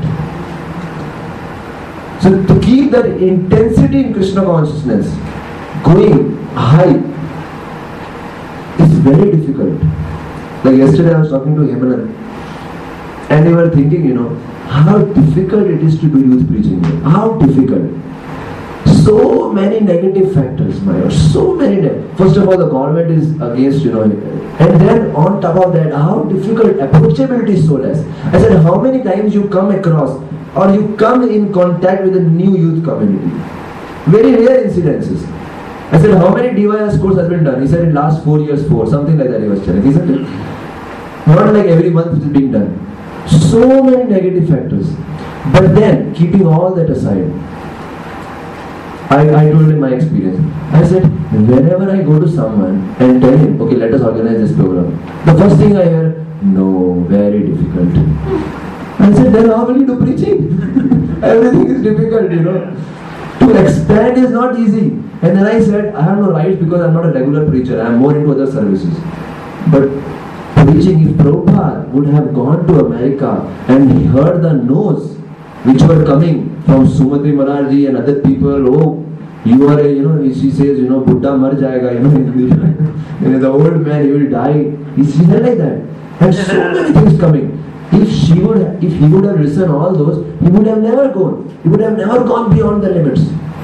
So to keep that intensity in Krishna consciousness going high is very difficult. Like yesterday I was talking to Hemanan, and they were thinking, how difficult it is to do youth preaching. How difficult. So many negative factors, so many. First of all, the government is against, and then on top of that, how difficult, approachability is so less. I said, how many times you come across or you come in contact with a new youth community? Very rare incidences. I said, how many DYS course has been done? He said, in last 4 years, 4, something like that he was telling, isn't it? Not like every month it is being done. So many negative factors. But then, keeping all that aside, I told him my experience. I said, whenever I go to someone and tell him, okay, let us organize this program, the first thing I hear, no, very difficult. I said, then how will you do preaching? Everything is difficult, To expand is not easy. And then I said, I have no rights because I am not a regular preacher. I am more into other services. But preaching, if Prabhupada would have gone to America and he heard the no's which were coming from Sumati Mararji and other people, oh, you are she says, Buddha mar jayega, the old man, he will die. He said like that. And so many things coming. If he would have listened all those, he would have never gone. He would have never gone beyond the limits.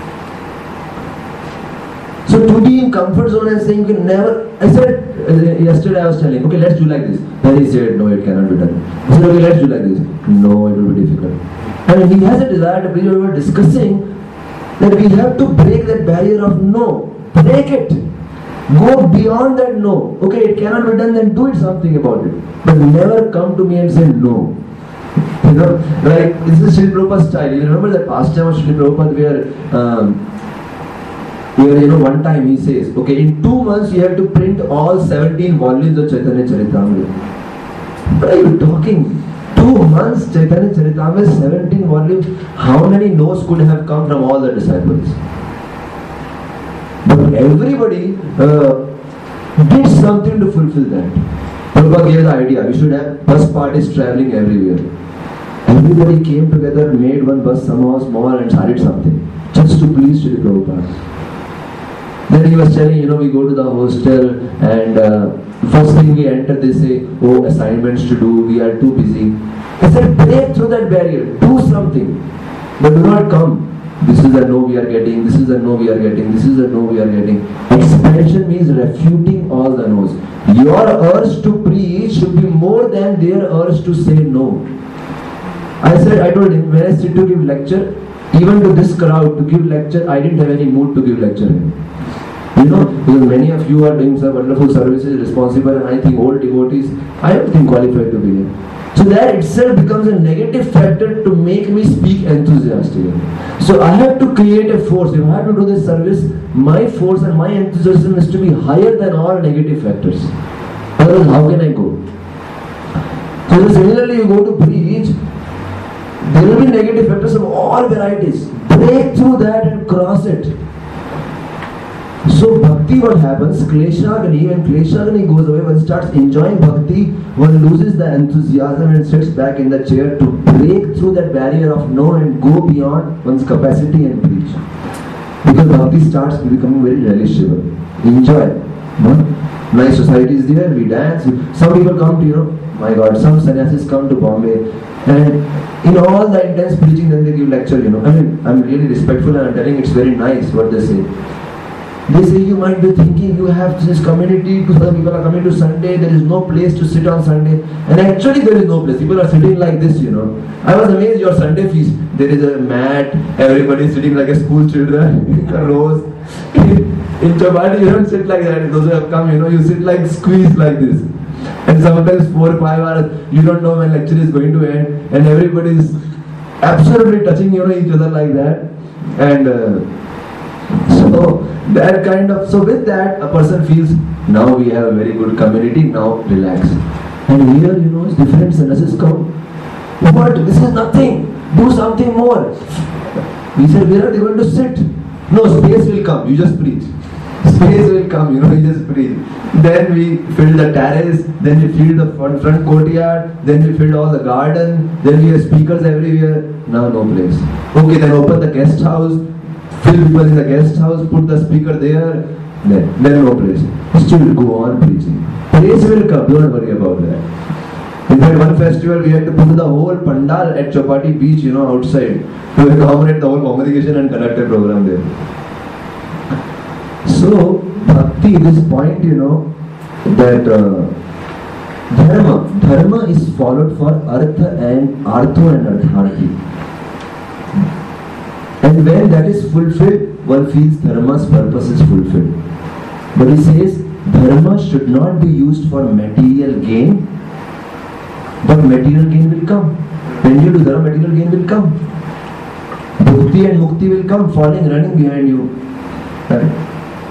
So to be in comfort zone and saying you can never, I said, yesterday I was telling, okay, let's do like this. Then he said, no, it cannot be done. I said, okay, let's do like this. No, it will be difficult. And he has a desire to preach. We were discussing that we have to break that barrier of no. Break it. Go beyond that no. Okay, it cannot be done, then do it something about it. But never come to me and say no. Like this is Srila Prabhupada's style. You remember that pastime of Srila Prabhupada where one time he says, okay, in 2 months you have to print all 17 volumes of Chaitanya Charitamrita. What are you talking? 2 months Chaitanya Charitamrita, 17 volumes. How many no's could have come from all the disciples? But everybody did something to fulfill that. But Prabhupada gave the idea, we should have bus parties traveling everywhere. Everybody came together, made one bus somehow small and started something, just to please Srila Prabhupada. Then he was telling, we go to the hostel and first thing we enter, they say, oh, assignments to do, we are too busy. I said, break through that barrier, do something, but do not come. This is a no we are getting, this is a no we are getting, this is a no we are getting. Expansion means refuting all the no's. Your urge to preach should be more than their urge to say no. I told him, when I sit to give lecture, even to this crowd to give lecture, I didn't have any mood to give lecture. Because many of you are doing some wonderful services, responsible, and I think old devotees, I don't think qualified to be here. So that itself becomes a negative factor to make me speak enthusiastically. So I have to create a force. If I have to do this service, my force and my enthusiasm is to be higher than all negative factors. Otherwise, how can I go? So similarly, you go to preach, there will be negative factors of all varieties. Break through that and cross it. So bhakti, what happens? Kleshagni, when Kleshagni goes away, one starts enjoying bhakti, one loses the enthusiasm and sits back in the chair to break through that barrier of no and go beyond one's capacity and preach. Because bhakti starts becoming very relishable. Enjoy. Nice society is there, we dance. Some people come to, my God, some sannyasis come to Bombay and in all the intense preaching, then they give lecture, I'm really respectful and I'm telling it's very nice what they say. They say you might be thinking you have this community, other people are coming to Sunday, there is no place to sit on Sunday. And actually there is no place. People are sitting like this, I was amazed your Sunday feast. There is a mat, everybody is sitting like a school children in a rows. In Chapati you don't sit like that. Those who have come, you sit like squeezed like this. And sometimes 4 or 5 hours, you don't know when lecture is going to end. And everybody is absolutely touching each other like that. And so that so with that a person feels, now we have a very good community, now relax. And here, it's different, sannyasis come. But this is nothing, do something more. We said, where are they going to sit? No, space will come, you just preach. Space will come, you just preach. Then we filled the terrace, then we filled the front courtyard, then we filled all the garden, then we have speakers everywhere. Now no place. Okay, then open the guest house, fill people in the guest house, put the speaker there, then no place. Still go on preaching. Place will come, don't worry about that. In fact, one festival we had to put the whole pandal at Chapati beach, outside to accommodate the whole congregation and conduct a program there. So, bhakti, this point, that dharma is followed for artha and artho and ardharthi. And when that is fulfilled, one feels dharma's purpose is fulfilled. But he says, dharma should not be used for material gain, but material gain will come. When you do dharma, material gain will come. Bhukti and mukti will come, falling, running behind you. Right?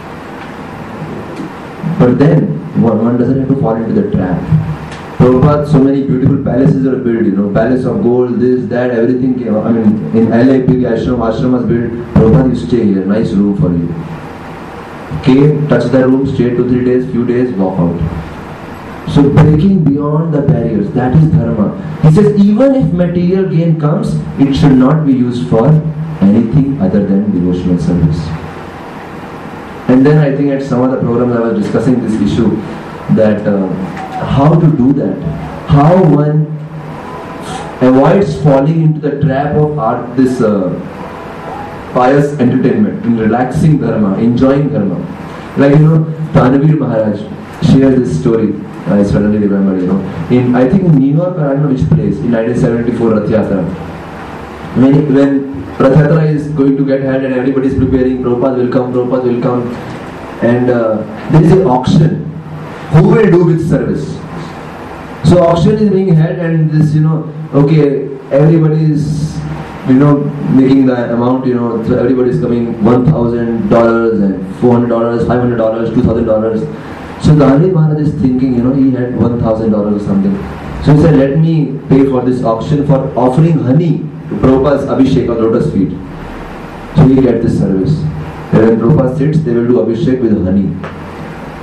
But then, one doesn't have to fall into the trap. Prabhupada, so many beautiful palaces are built, palace of gold, this, that, everything came. In LA, big ashram was built. Prabhupada, you stay here, nice room for you. Came, touched the room, stayed 2-3 days, few days, walk out. So breaking beyond the barriers, that is dharma. He says, even if material gain comes, it should not be used for anything other than devotional service. And then I think at some of the programs I was discussing this issue, that how to do that, how one avoids falling into the trap of this pious entertainment, in relaxing dharma, enjoying dharma. Like Tanavir Maharaj shared this story, I suddenly remember, I think in New York, I don't know which place, in 1974 Rath Yatra. When Rath Yatra is going to get held and everybody is preparing, Prabhupada will come, and there is an auction. Who will do which service? So auction is being held and this, okay, everybody is, making the amount, so everybody is coming $1,000 and $400, $500, $2,000. So Gandhi Maharaj is thinking, he had $1,000 or something. So he said, let me pay for this auction for offering honey to Prabhupada's Abhishek on lotus feet. So he get this service. And when Prabhupada sits, they will do Abhishek with honey.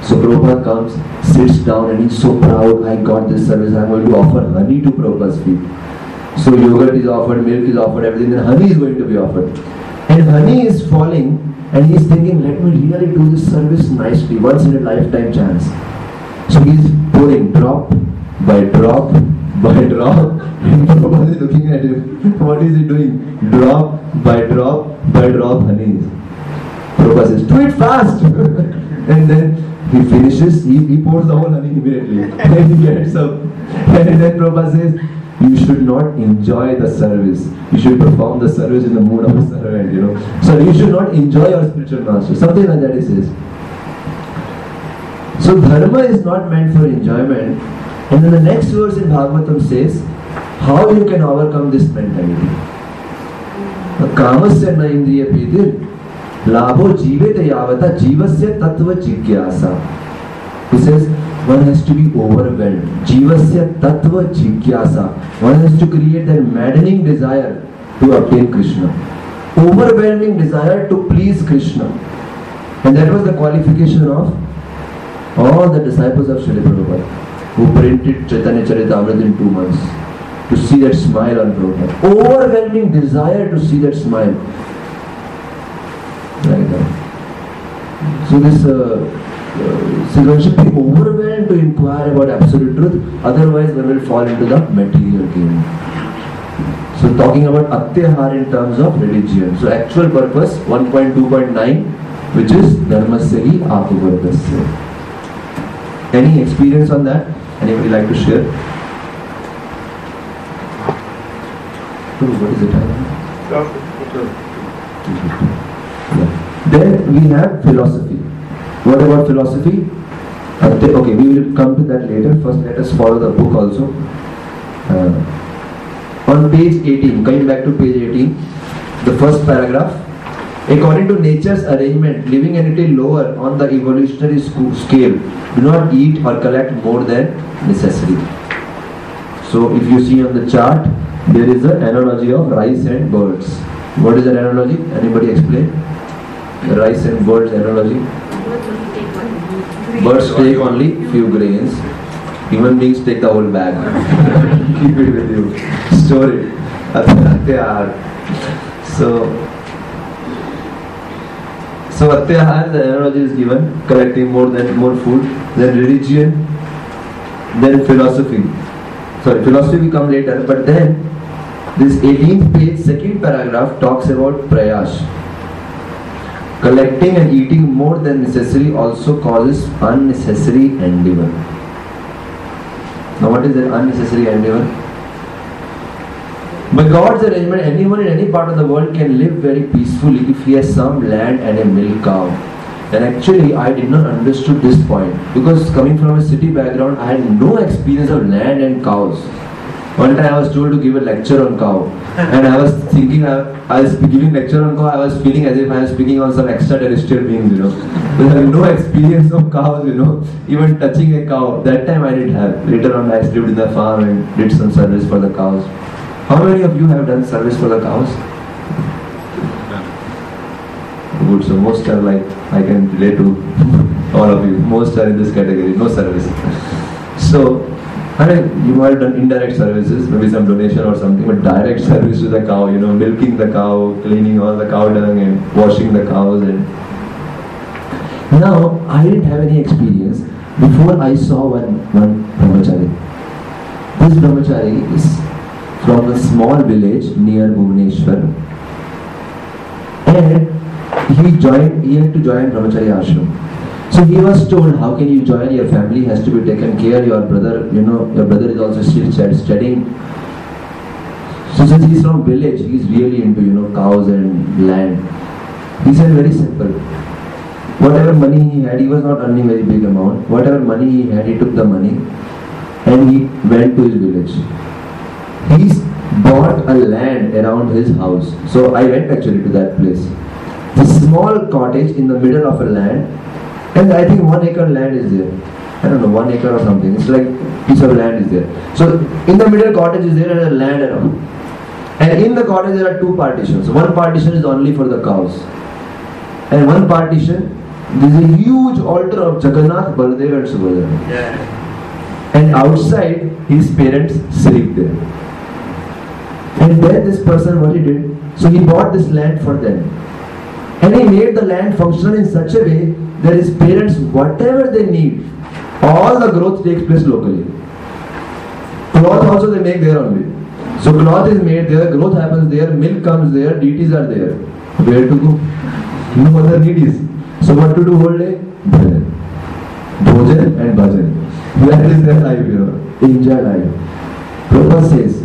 So Prabhupada comes, sits down, and he's so proud, I got this service, I'm going to offer honey to Prabhupada's feet. So yogurt is offered, milk is offered, everything, then honey is going to be offered. And honey is falling, and he's thinking, let me really do this service nicely, once in a lifetime chance. So he's pouring drop by drop by drop, and Prabhupada is looking at him. What is he doing? Drop by drop by drop honey. Prabhupada says, do it fast! And then he finishes, he pours the whole honey immediately. And he gets up. And then Prabhupada says, you should not enjoy the service. You should perform the service in the mood of a servant, you know. So you should not enjoy your spiritual master. Something like that he says. So dharma is not meant for enjoyment. And then the next verse in Bhagavatam says, how you can overcome this mentality. Kamasya na indriya pedir, labho jiveta yavata jivasya tattva jigyasa. He says, one has to be overwhelmed. Jivasya tattva jigyasa. One has to create that maddening desire to obtain Krishna. Overwhelming desire to please Krishna. And that was the qualification of all the disciples of Srila Prabhupada, who printed Chaitanya Charitamrita in 2 months, to see that smile on Prabhupada. Overwhelming desire to see that smile. Like that. So this so one should be overwhelmed to inquire about absolute truth, otherwise one will fall into the material game. So talking about Atyahar in terms of religion. So actual purpose 1.2.9, which is Dharmasya hi Apavardasya. Any experience on that? Anybody like to share? What is the time? Yeah. Then we have philosophy. What about philosophy? Okay, we will come to that later. First, let us follow the book also. On page 18, coming back to page 18, the first paragraph. According to nature's arrangement, living entity lower on the evolutionary scale do not eat or collect more than necessary. So if you see on the chart, there is an analogy of rice and birds. What is that analogy? Anybody explain? Rice and birds analogy. Birds take only few grains. Human beings take the whole bag. Keep it with you. Store it. So Atyahar, the analogy is given, collecting more food, then religion, then philosophy. Sorry, philosophy will come later, but then this 18th page, second paragraph talks about prayas. Collecting and eating more than necessary also causes unnecessary endeavor. Now what is that unnecessary endeavor? By God's arrangement, anyone in any part of the world can live very peacefully if he has some land and a milk cow. And actually, I did not understood this point because coming from a city background, I had no experience of land and cows. One time I was told to give a lecture on cow, and I was thinking I was giving lecture on cow. I was feeling as if I was speaking on some extraterrestrial beings, you know. But I have no experience of cows, you know. Even touching a cow, that time I didn't have. Later on, I lived in the farm and did some service for the cows. How many of you have done service for the cows? Good, so most are like, I can relate to all of you. Most are in this category, no service. So, I mean, you might have done indirect services, maybe some donation or something, but direct service to the cow, you know, milking the cow, cleaning all the cow dung and washing the cows. And now, I didn't have any experience before I saw one brahmachari. This brahmachari is from a small village near Bhubaneswar, and he had to join brahmachari ashram. So he was told, how can you join? Your family has to be taken care. Your brother is also still studying. So since he's from village, he's really into cows and land. He said very simple. Whatever money he had, he was not earning very big amount. Whatever money he had, he took the money and he went to his village. He bought a land around his house. So I went actually to that place. This small cottage in the middle of a land, and I think 1 acre land is there. I don't know, 1 acre or something. It's like piece of land is there. So in the middle cottage is there and a land around. And in the cottage there are 2 partitions. One partition is only for the cows. And one partition There is a huge altar of Jagannath, Baladev and Subhadra.
Yeah.
And outside, his parents sleep there. And then this person, what he did, so he bought this land for them. And he made the land functional in such a way that his parents, whatever they need, all the growth takes place locally. Cloth also they make there only. So cloth is made there, growth happens there, milk comes there, deities are there. Where to go? No other need is. So what to do whole day? Bhajan. Bhojan and bhajan. That is their life, Enjoy life. Prabhupada says,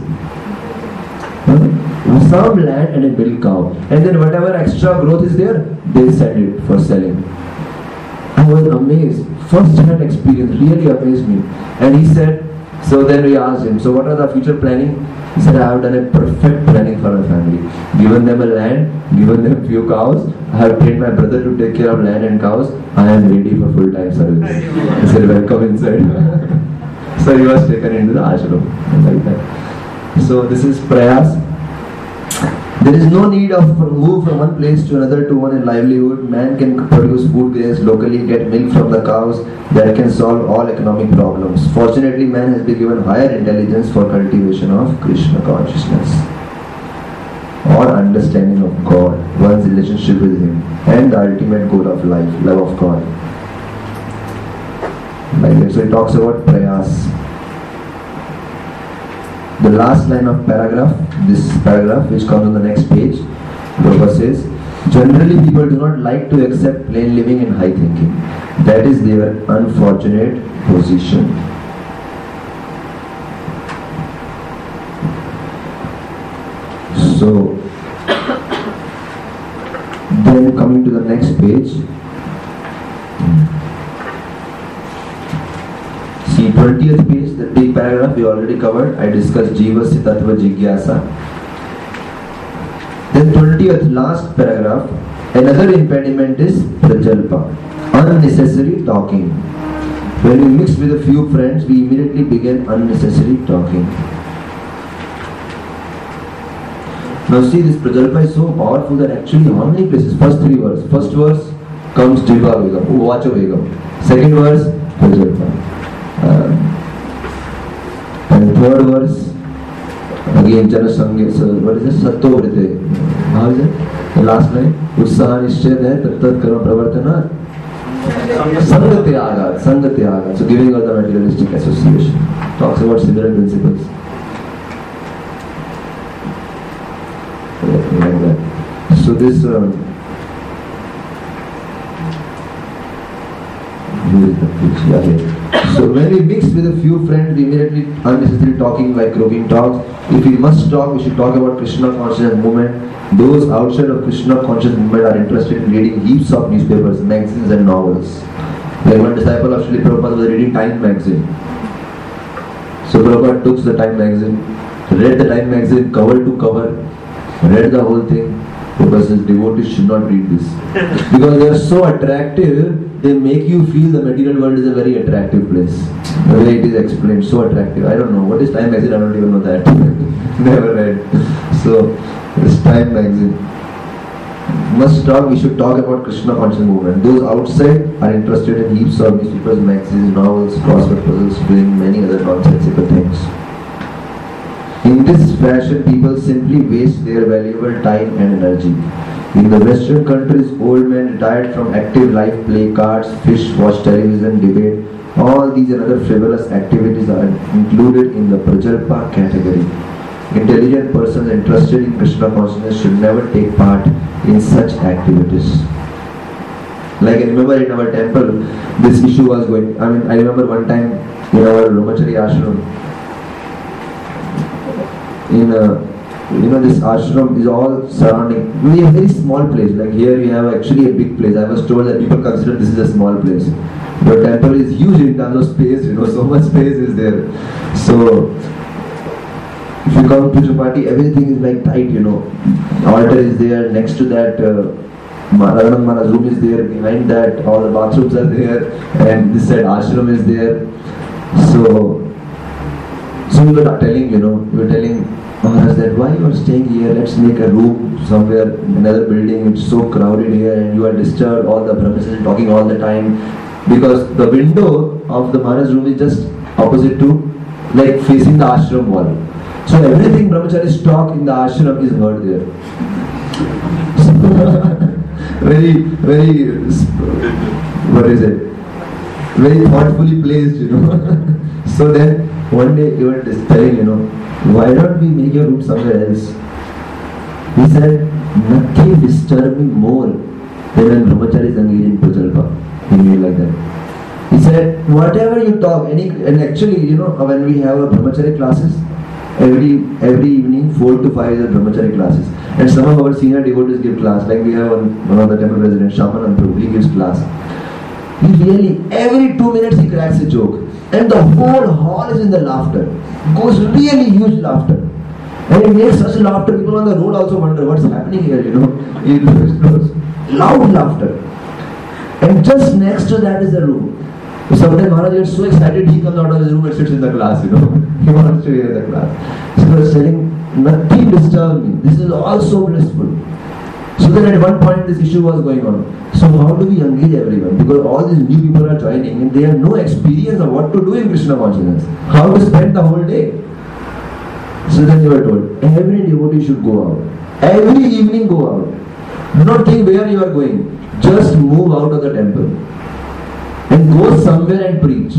some land and a milk cow. And then whatever extra growth is there, they send it for selling. I was amazed. First hand experience really amazed me. And he said, so then we asked him, so what are the future planning? He said, I have done a perfect planning for my family. Given them a land, given them few cows. I have trained my brother to take care of land and cows. I am ready for full-time service. He said, welcome inside. So he was taken into the ashram. Like that. So this is prayas. There is no need of move from one place to another to earn a livelihood. Man can produce food grains locally, get milk from the cows that can solve all economic problems. Fortunately, man has been given higher intelligence for cultivation of Krishna consciousness or understanding of God, one's relationship with Him, and the ultimate goal of life, love of God. Like that. So it talks about prayas. The last line of this paragraph which comes on the next page, Prabhupada says, generally people do not like to accept plain living and high thinking. That is their unfortunate position. So, then coming to the next page, see 20th page, the big paragraph we already covered. I discussed Jivasya Tattva Jigyasa. Then 20th last paragraph, another impediment is Prajalpa, unnecessary talking. When we mix with a few friends, we immediately begin unnecessary talking. Now see, this Prajalpa is so powerful that actually how many places? First verse comes Jiva Vegam, Vacha Vegam. Second verse, Prajalpa. And third verse, again Janasangya, what is it? Sattovrite. How is it? The last line, Utsaha Nishchaya Tattat Karma Pravartana Sangatyaga. So giving up the materialistic association. Talks about similar principles. Like that. So this so when we mix with a few friends, we immediately unnecessarily talking like croaking talks. If we must talk, we should talk about Krishna consciousness movement. Those outside of Krishna consciousness movement are interested in reading heaps of newspapers, magazines and novels. Like one disciple of Srila Prabhupada was reading Time magazine. So Prabhupada took the Time magazine, read the Time magazine cover to cover, read the whole thing. Because his devotees should not read this. Because they are so attractive, they make you feel the material world is a very attractive place. The way it is explained, so attractive. I don't know. What is Time magazine? I don't even know that. Never read. So, this Time magazine. We should talk about Krishna consciousness movement. Those outside are interested in heaps of newspapers, magazines, novels, crossword puzzles, doing many other nonsensical things. In this fashion, people simply waste their valuable time and energy. In the Western countries, old men retired from active life play cards, fish, watch television, debate. All these and other frivolous activities are included in the Prajalpa category. Intelligent persons interested in Krishna consciousness should never take part in such activities. Like I remember in our temple, this issue was going. I remember one time in our Brahmachari ashram. This ashram is all surrounding. We have a very small place. Like here we have actually a big place. I was told that people consider this is a small place. The temple is huge in terms of space. So much space is there. So if you come to Chapati, everything is like tight. Altar is there. Next to that, Radhanand Maharaj's room is there. Behind that, all the bathrooms are there. And this side ashram is there. So we were telling, Maharaj said, why you are staying here? Let's make a room somewhere, another building. It's so crowded here and you are disturbed. All the brahmacharis talking all the time. Because the window of the Maharaj room is just opposite to, like facing the ashram wall. So everything brahmacharis talk in the ashram is heard there. very, what is it? Very thoughtfully placed, So then one day he was telling, why don't we make your room somewhere else? He said, nothing disturbs me more than when brahmacharis engage in prajalpa. He made like that. He said, whatever you talk, and actually, when we have a brahmachari classes, every evening 4 to 5 is a brahmachari classes. And some of our senior devotees give class, like we have one of the temple president, Shamanand Prabhu, he gives class. He really, every 2 minutes he cracks a joke. And the whole hall is in the laughter. Goes really huge laughter. And it makes such laughter, people on the road also wonder what's happening here, Loud laughter. And just next to that is the room. So sometimes Maharaj gets so excited, he comes out of his room and sits in the class, He wants to hear the class. So he was telling, nothing disturbs me. This is all so blissful. So then at one point this issue was going on. So how do we engage everyone? Because all these new people are joining and they have no experience of what to do in Krishna consciousness. How to spend the whole day. So then they were told, every devotee should go out. Every evening go out. Do not think where you are going. Just move out of the temple. And go somewhere and preach.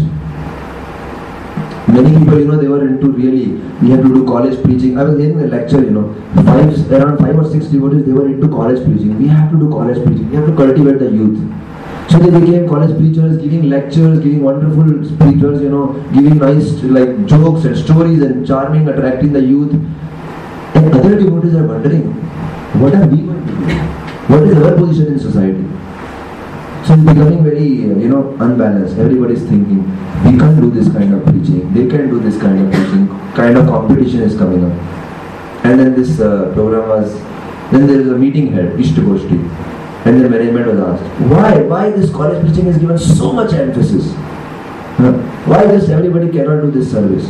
Many people, they were into really, we have to do college preaching. I was hearing a lecture, around 5 or 6 devotees, they were into college preaching. We have to do college preaching. We have to cultivate the youth. So they became college preachers, giving lectures, giving wonderful speakers, giving nice jokes and stories and charming, attracting the youth. And other devotees are wondering, what are we going to do? What is our position in society? So it's becoming very, unbalanced. Everybody is thinking, we can't do this kind of preaching, they can do this kind of preaching, kind of competition is coming up. And then this program was, then there is a meeting held, Ishtagoshti. And the management was asked, why this college preaching is given so much emphasis? Why just everybody cannot do this service?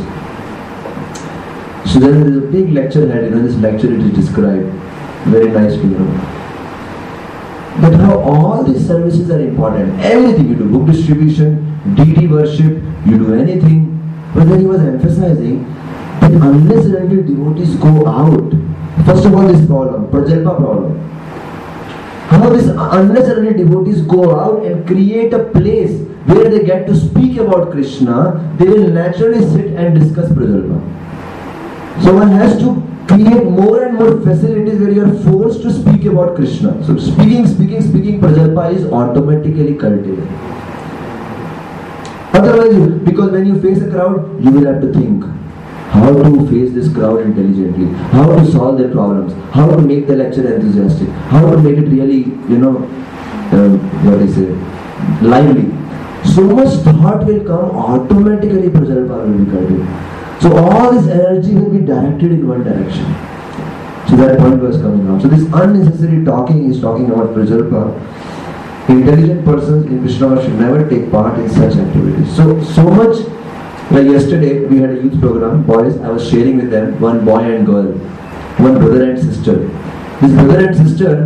So then there is a big lecture held, in this lecture it is described very nicely, But how all these services are important. Everything you do, book distribution, deity worship, you do anything. But then he was emphasizing that unless and until devotees go out, first of all this problem, Prajalpa problem. How this unless and until devotees go out and create a place where they get to speak about Krishna, they will naturally sit and discuss Prajalpa. So one has to create more and more facilities where you are forced to speak about Krishna. So speaking, Prajalpa is automatically cultivated. Otherwise, because when you face a crowd, you will have to think how to face this crowd intelligently, how to solve their problems, how to make the lecture enthusiastic, how to make it really, lively. So much thought will come, automatically Prajalpa will be cultivated. So all this energy will be directed in one direction. So that point was coming out. So this unnecessary talking is talking about Prajalpa. Intelligent persons in Krishna should never take part in such activities. So much, like yesterday we had a youth program, boys, I was sharing with them, one boy and girl, one brother and sister. This brother and sister,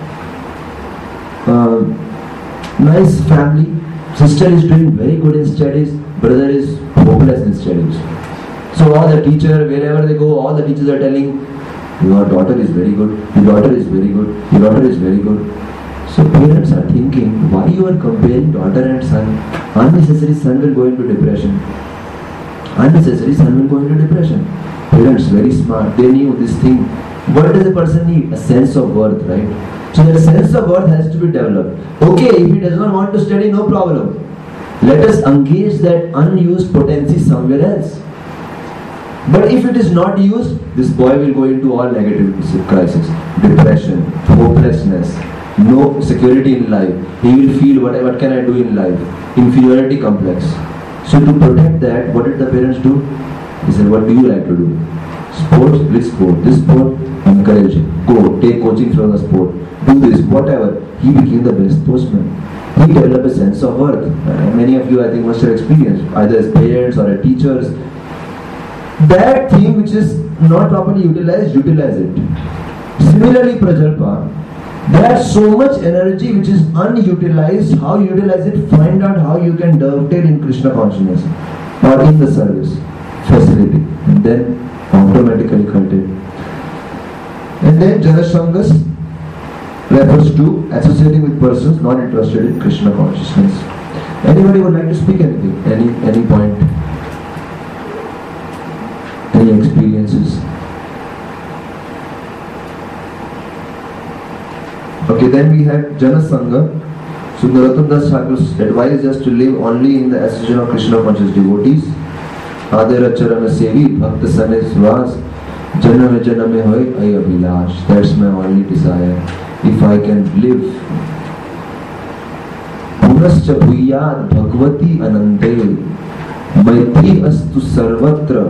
nice family, sister is doing very good in studies, brother is hopeless in studies. So all the teacher, wherever they go, all the teachers are telling, your daughter is very good, your daughter is very good, your daughter is very good. So parents are thinking, why you are comparing daughter and son? Unnecessary son will go into depression. Unnecessary son will go into depression. Parents, very smart, they knew this thing. What does a person need? A sense of worth, right? So that sense of worth has to be developed. Okay, if he does not want to study, no problem. Let us engage that unused potency somewhere else. But if it is not used, this boy will go into all negative crisis, depression, hopelessness, no security in life. He will feel, what can I do in life? Inferiority complex. So to protect that, what did the parents do? He said, what do you like to do? Sports, which sport? This sport, encourage him. Go, take coaching from the sport. Do this, whatever. He became the best sportsman. He developed a sense of worth. Many of you, I think, must have experienced, either as parents or as teachers. That thing which is not properly utilized, utilize it. Similarly, Prajalpa, there's so much energy which is unutilized. How you utilize it? Find out how you can dovetail in Krishna consciousness or in the service facility, and then automatically cultivate. And then Janasangas refers to associating with persons not interested in Krishna consciousness. Anybody would like to speak anything? Any point? Any experiences? Okay, then we have Janasanga. So Narottam Das Thakur advised us to live only in the association of Krishna conscious devotees. Adara Charana Sevi, Bhakta Sanes Vas, Janame Janame Hoy Ay Abhilash. That's my only desire. If I can live. Punascha Bhuyad Bhagavati Anante, Maitri Astu Sarvatra.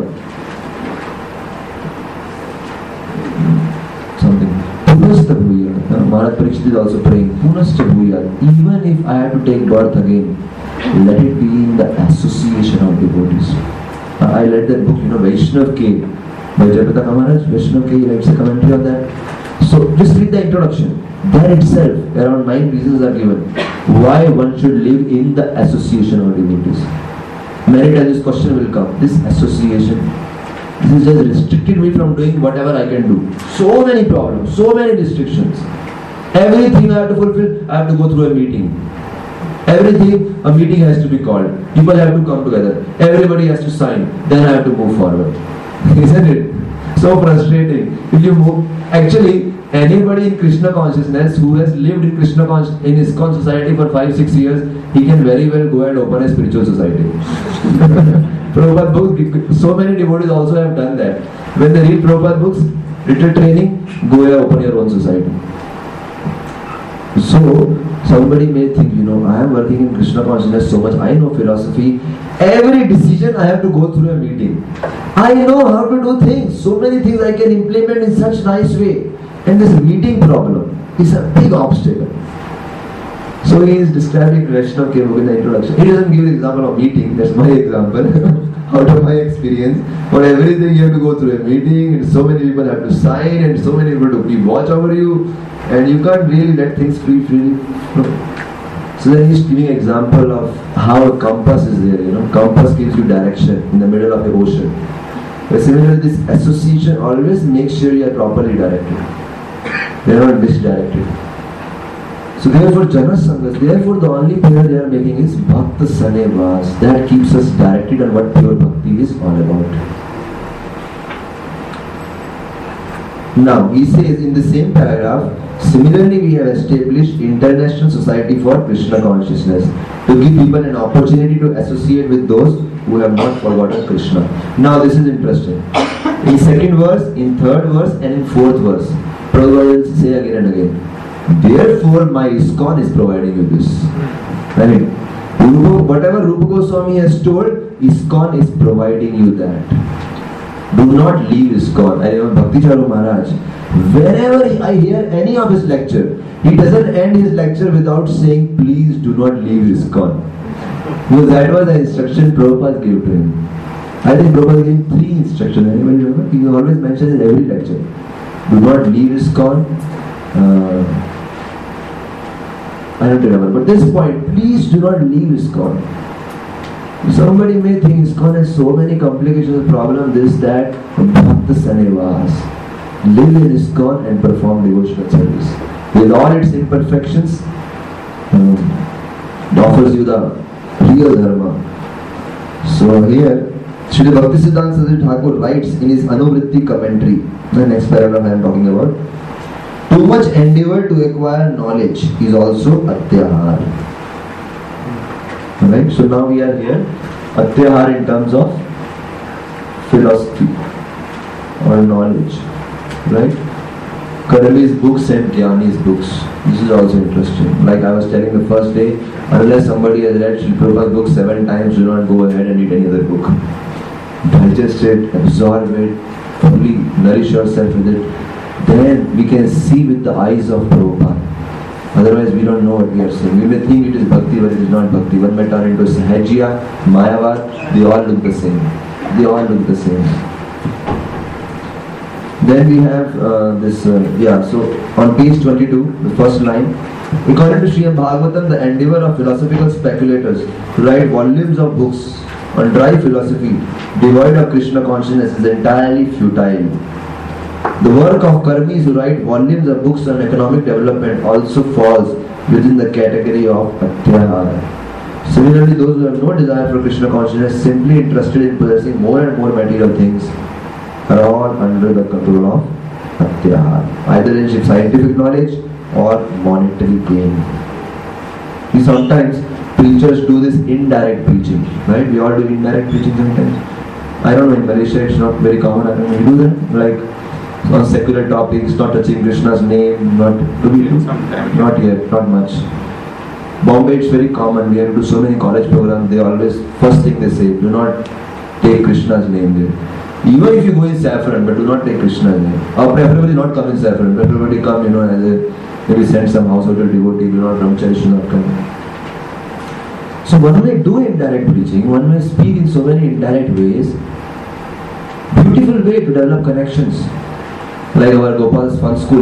Something. Punascha Bhuyad. Maharaj Parikshit is also praying. Punascha Bhuyad. Even if I have to take birth again, let it be in the association of devotees. I read that book, Vaishnav K. by Jayapataka Maharaj. Vaishnav K. He writes a commentary on that. So just read the introduction. There itself, around 9 reasons are given why one should live in the association of devotees. Many times this question will come. This association, this is just restricted me from doing whatever I can do. So many problems, so many restrictions. Everything I have to fulfill, I have to go through a meeting. Everything, a meeting has to be called. People have to come together. Everybody has to sign. Then I have to move forward. Isn't it? So frustrating. If you move, actually, anybody in Krishna consciousness who has lived in Krishna in ISKCON society for 5-6 years, he can very well go and open a spiritual society. Prabhupada books, so many devotees also have done that. When they read Prabhupada books, retreat training, go and open your own society. So, somebody may think, I am working in Krishna consciousness so much, I know philosophy. Every decision I have to go through a meeting. I know how to do things. So many things I can implement in such nice way. And this meeting problem is a big obstacle. So he is describing Vaishnav K. in the introduction. He doesn't give the example of meeting, that's my example, out of my experience. For everything you have to go through a meeting, and so many people have to sign, and so many people to keep watch over you, and you can't really let things freely. So then he's giving an example of how a compass is there, Compass gives you direction in the middle of the ocean. But similarly, this association always makes sure you are properly directed. They are not misdirected. So therefore, Janasangas, therefore the only prayer they are making is Bhakta Sane Vas. That keeps us directed on what pure bhakti is all about. Now, he says in the same paragraph, similarly we have established International Society for Krishna Consciousness to give people an opportunity to associate with those who have not forgotten Krishna. Now this is interesting. In second verse, in third verse and in fourth verse, Prabhupada will say again and again, therefore my ISKCON is providing you this. Right? Whatever Rupa Goswami has told, ISKCON is providing you that. Do not leave ISKCON. I remember Bhakti Charu Maharaj, whenever I hear any of his lecture, he doesn't end his lecture without saying, please do not leave ISKCON. Because that was the instruction Prabhupada gave to him. I think Prabhupada gave 3 instructions. Anybody remember? He always mentions in every lecture. Do not leave ISKCON. I don't remember. But this point, please do not leave ISKCON. Somebody may think ISKCON has so many complications, problems, this, that. Bhakta Sanevas. Live in ISKCON and perform devotional service. With all its imperfections, it offers you the real dharma. So here, Srila Bhaktisiddhanta Saraswati Thakur writes in his Anuvritti commentary, the next paragraph I am talking about, too much endeavor to acquire knowledge is also atyahar. Right? So now we are here, atyahar in terms of philosophy or knowledge. Right? Karali's books and Gyani's books. This is also interesting. Like I was telling the first day, unless somebody has read Srila Prabhupada's book 7 times, do not go ahead and read any other book. Digest it, absorb it, fully nourish yourself with it. Then we can see with the eyes of Prabhupada. Otherwise we don't know what we are saying. We may think it is bhakti, but it is not bhakti. One may turn into Sahajya, Mayavad, they all look the same. They all look the same. Then we have so on page 22, the first line. According to Srimad Bhagavatam, the endeavor of philosophical speculators to write volumes of books on dry philosophy devoid of Krishna consciousness is entirely futile. The work of karmis who write volumes of books on economic development also falls within the category of atyahara. Similarly, those who have no desire for Krishna consciousness, simply interested in possessing more and more material things, are all under the control of atyahara, either in scientific knowledge or monetary gain. See, sometimes preachers do this indirect preaching, right? We all do indirect preaching sometimes. I don't know, in Malaysia it's not very common. I don't know, we do that, like on secular topics, not touching Krishna's name, not do we do? Not yet, not much. Bombay it's very common. We have to do so many college programs. They always, first thing they say, do not take Krishna's name there. Even if you go in saffron, but do not take Krishna's name. Or preferably not come in saffron. Preferably come, as a, maybe send some household devotee. Do not brahmachari should not come. So one may do indirect preaching. One may speak in so many indirect ways. Beautiful way to develop connections. Like our Gopal's Fun School,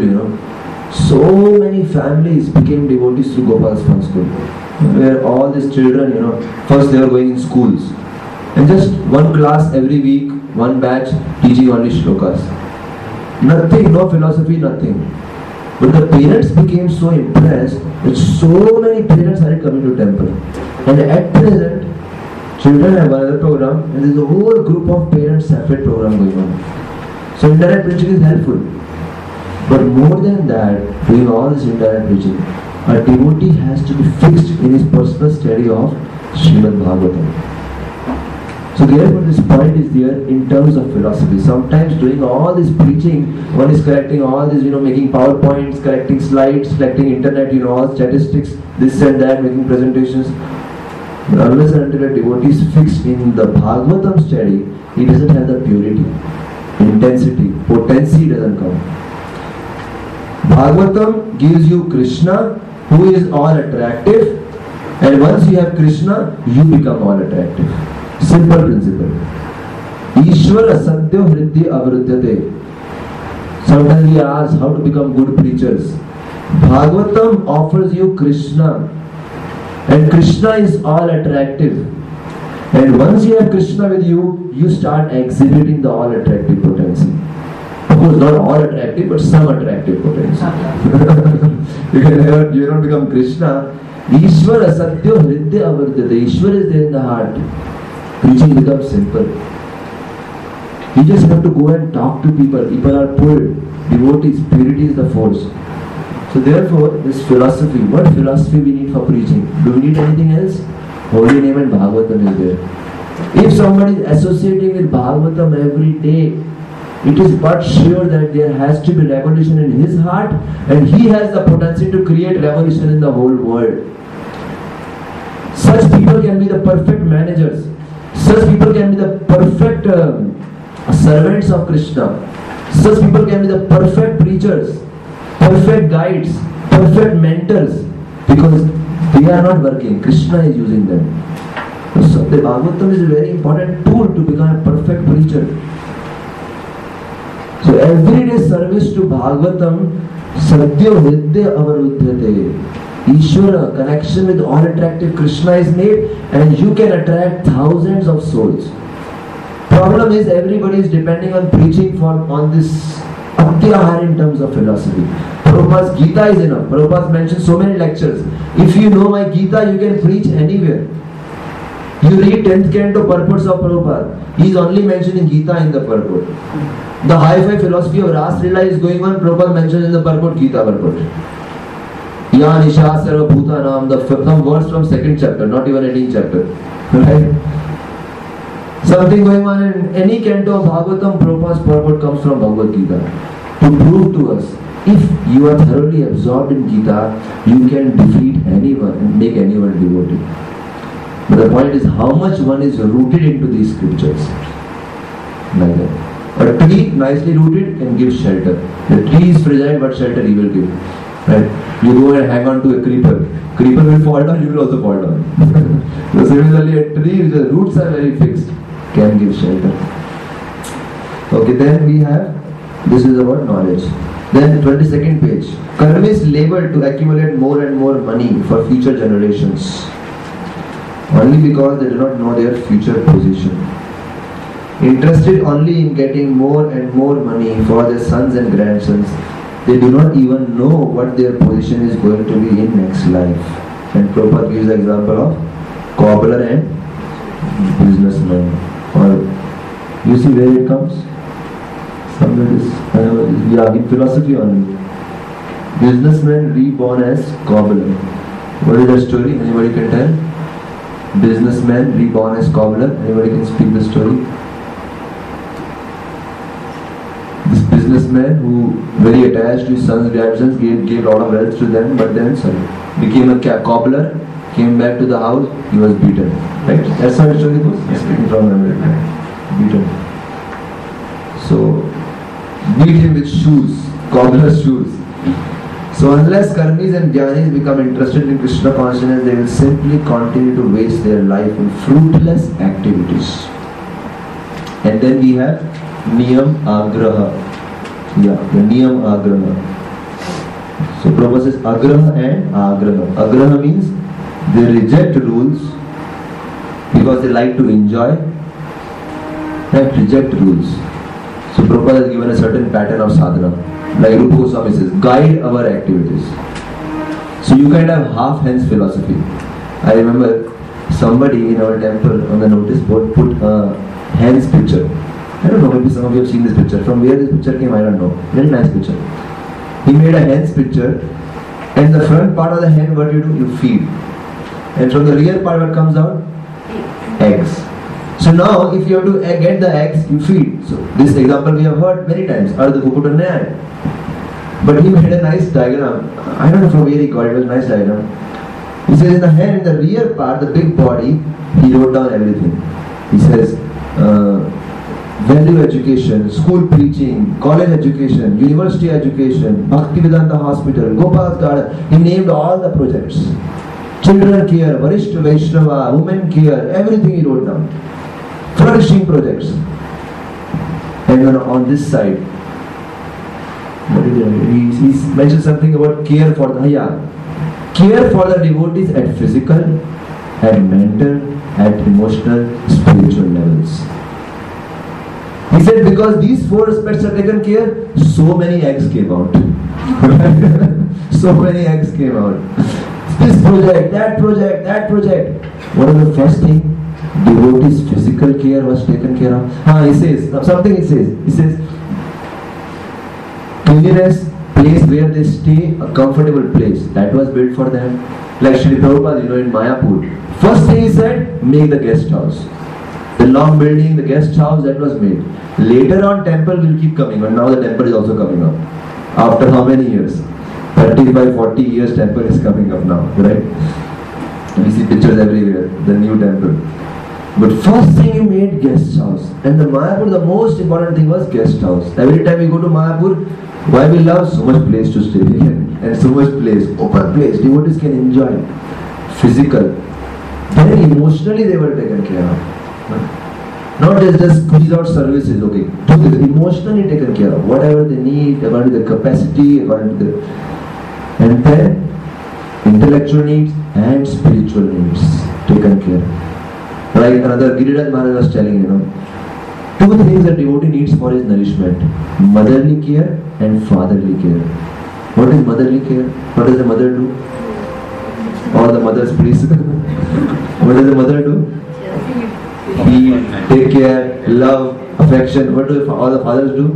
so many families became devotees through Gopal's Fun School, where all these children, first they were going in schools, and just one class every week, one batch teaching only shlokas. Nothing, no philosophy, nothing. But the parents became so impressed that so many parents started coming to temple. And at present, children have another program, and there is a whole group of parents separate program going on. So indirect preaching is helpful. But more than that, doing all this indirect preaching, a devotee has to be fixed in his personal study of Srimad Bhagavatam. So therefore this point is there in terms of philosophy. Sometimes doing all this preaching, one is correcting all this, making PowerPoints, correcting slides, collecting internet, all statistics, this and that, making presentations. But unless and until a devotee is fixed in the Bhagavatam study, he doesn't have the purity, intensity, potency doesn't come. Bhagavatam gives you Krishna, who is all attractive, and once you have Krishna, you become all attractive. Simple principle. Ishvara sadhyo hridya avrudyate. Sometimes we ask how to become good preachers. Bhagavatam offers you Krishna, and Krishna is all attractive. And once you have Krishna with you, you start exhibiting the all attractive potency. Of course, not all attractive, but some attractive potency. You don't become Krishna. Ishvara satyo hridya avardhate. Ishvara is there in the heart. Preaching becomes simple. You just have to go and talk to people. People are pulled. Devotees, purity is the force. So therefore, this philosophy, what philosophy we need for preaching? Do we need anything else? Holy name and Bhagavatam is there. If somebody is associating with Bhagavatam every day, it is but sure that there has to be revolution in his heart, and he has the potential to create revolution in the whole world. Such people can be the perfect managers. Such people can be the perfect servants of Krishna. Such people can be the perfect preachers, perfect guides, perfect mentors, because they are not working. Krishna is using them. So the Bhagavatam is a very important tool to become a perfect preacher. So everyday service to Bhagavatam, sadhyo hridya avarudhyate. Ishvara, connection with all attractive Krishna is made, and you can attract thousands of souls. Problem is everybody is depending on preaching on this atyahara in terms of philosophy. Prabhupada's Gita is enough. Prabhupada mentioned so many lectures. If you know my Gita, you can preach anywhere. You read 10th canto purports of Prabhupada. He is only mentioning Gita in the purport. The high-fi philosophy of Ras Leela is going on. Prabhupada mentions in the purport Gita purport. Ya Nisha Sarva Bhutanam, some words from 2nd chapter, not even 18th chapter. Right? Something going on in any canto of Bhagavatam, Prabhupada's purport comes from Bhagavad Gita. To prove to us, if you are thoroughly absorbed in Gita, you can defeat anyone and make anyone devotee. But the point is how much one is rooted into these scriptures. Like that. A tree nicely rooted can give shelter. The tree is fragile, but shelter he will give. Right? You go and hang on to a creeper. Creeper will fall down, you will also fall down. So similarly, a tree, the roots are very fixed, can give shelter. Okay, then we have This is about knowledge. Then 22nd page. Karmis labor to accumulate more and more money for future generations. Only because they do not know their future position. Interested only in getting more and more money for their sons and grandsons. They do not even know what their position is going to be in next life. And Prabhupada gives the example of cobbler and businessman. Or you see where it comes? Somewhere in philosophy only. Businessman reborn as cobbler. What is the story? Anybody can tell? Businessman reborn as cobbler. Anybody can speak the story? This businessman who very attached to his sons and grandsons gave a lot of wealth to them, but then became a cobbler, came back to the house, he was beaten. Right? That's how the story goes. Yes. Speaking from memory. Beaten. So beat him with shoes, cobbler's shoes. So unless karmis and jnanis become interested in Krishna consciousness, they will simply continue to waste their life in fruitless activities. And then we have Niyam Agraha. Yeah, the Niyam Agraha. So Prabhupada says Agraha and Agraha. Agraha means they reject rules because they like to enjoy, and reject rules. So Prabhupada has given a certain pattern of sadhana. Like Rupa Goswami says, guide our activities. So you kind of half-hands philosophy. I remember somebody in our temple on the notice board put a hand's picture. I don't know, maybe some of you have seen this picture. From where this picture came, I don't know. Very nice picture. He made a hen's picture, and the front part of the hen, what you do? You feed. And from the rear part, what comes out? Eggs. So now, if you have to get the eggs, you feed. So this example we have heard many times. But he made a nice diagram. I don't know from where he got it. It was a nice diagram. He says in the hen, in the rear part, the big body, he wrote down everything. He says, value education, school preaching, college education, university education, Bhaktivedanta Hospital, Gopal's Garden. He named all the projects. Children care, Varishta Vaishnava, women care, everything he wrote down. Flourishing projects. And then on this side, what did he mentioned something about care for the care for the devotees at physical, at mental, at emotional, spiritual levels. He said because these four aspects are taken care, so many eggs came out. So many eggs came out. This project, that project, that project. What is the first thing? Devotees' physical care was taken care of. He says, something he says, cleanliness, place where they stay, a comfortable place. That was built for them. Like Srila Prabhupada, in Mayapur. First thing he said, make the guest house. The long building, the guest house, that was made. Later on, temple will keep coming, but now the temple is also coming up. After how many years? 35, 40 years, temple is coming up now, right? We see pictures everywhere, the new temple. But first thing he made, guest house. And the Mayapur, the most important thing was guest house. Every time we go to Mayapur, why we love? So much place to stay and so much place, open place, devotees can enjoy. Physical. Then emotionally they were taken care of. Not just squeeze out services, okay. Emotionally taken care of. Whatever they need, according to the capacity, according to the... And then intellectual needs and spiritual needs taken care of. Like another Giriraj Maharaj was telling, two things a devotee needs for his nourishment: motherly care and fatherly care. What is motherly care? What does the mother do? All the mothers, please. What does the mother do? Feed, take care, love, affection. What do all the fathers do?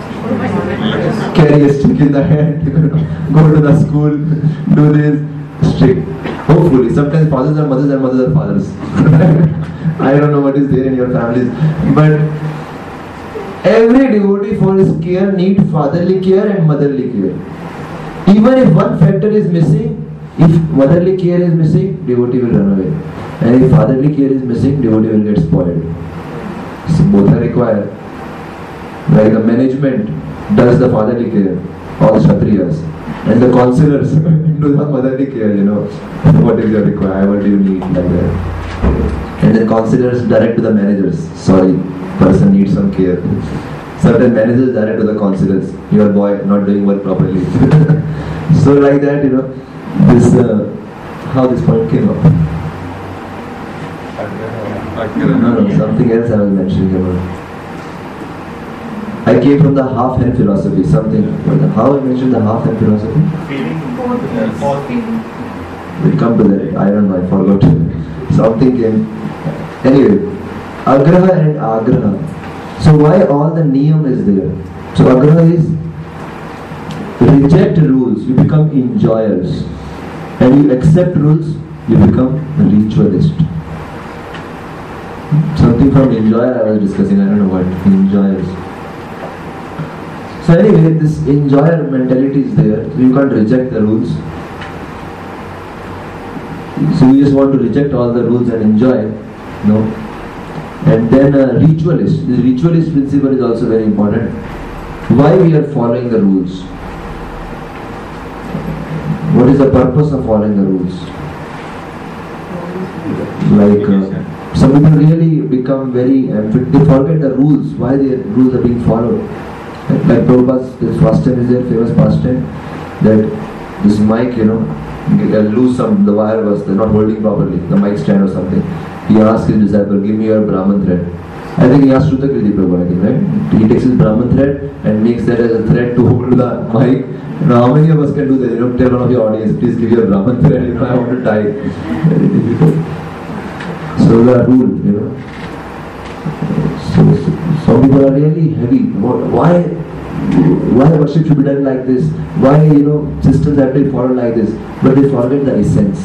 Carry a stick in the hand, go to the school, do this, strict. Hopefully, sometimes fathers are mothers and mothers are fathers. I don't know what is there in your families, but every devotee for his care needs fatherly care and motherly care. Even if one factor is missing, if motherly care is missing, devotee will run away. And if fatherly care is missing, devotee will get spoiled. So both are required. Like the management does the fatherly care, all the Kshatriyas, and the counselors do the motherly care, what is your requirement, what do you need, like that. And the counselors direct to the managers, sorry, person needs some care. certain managers direct to the councillors, your boy not doing work properly. So like that, this how this point came up. No, something else I was mentioning about. I came from the half-hen philosophy, something. How I mentioned the half-hen philosophy? We'll come to that. I don't know, I forgot. Something came. Anyway, Agraha and Agraha. So why all the niyam is there? So Agraha is reject rules, you become enjoyers. And you accept rules, you become a ritualist. Something from enjoyer I was discussing, I don't know what. Enjoyers. So anyway, this enjoyer mentality is there. So you can't reject the rules. So you just want to reject all the rules and enjoy. No. And then ritualist. This ritualist principle is also very important. Why we are following the rules? What is the purpose of following the rules? Like some people really become very they forget the rules. Why the rules are being followed? Like Prabhupada's this pastime is their famous pastime that this mic, lose the wire was not holding properly, the mic stand or something. He asked his disciple, give me your Brahman thread. I think he asked Shrutakrithi Prabhu, I think, right? He takes his Brahman thread and makes that as a thread to hold the mic. Now how many of us can do that? Tell one of your audience, please give your Brahman thread if I want to tie. Very difficult. So the rule, So some people are really heavy. Why worship should be done like this? Why systems have to be followed like this? But they forget the essence.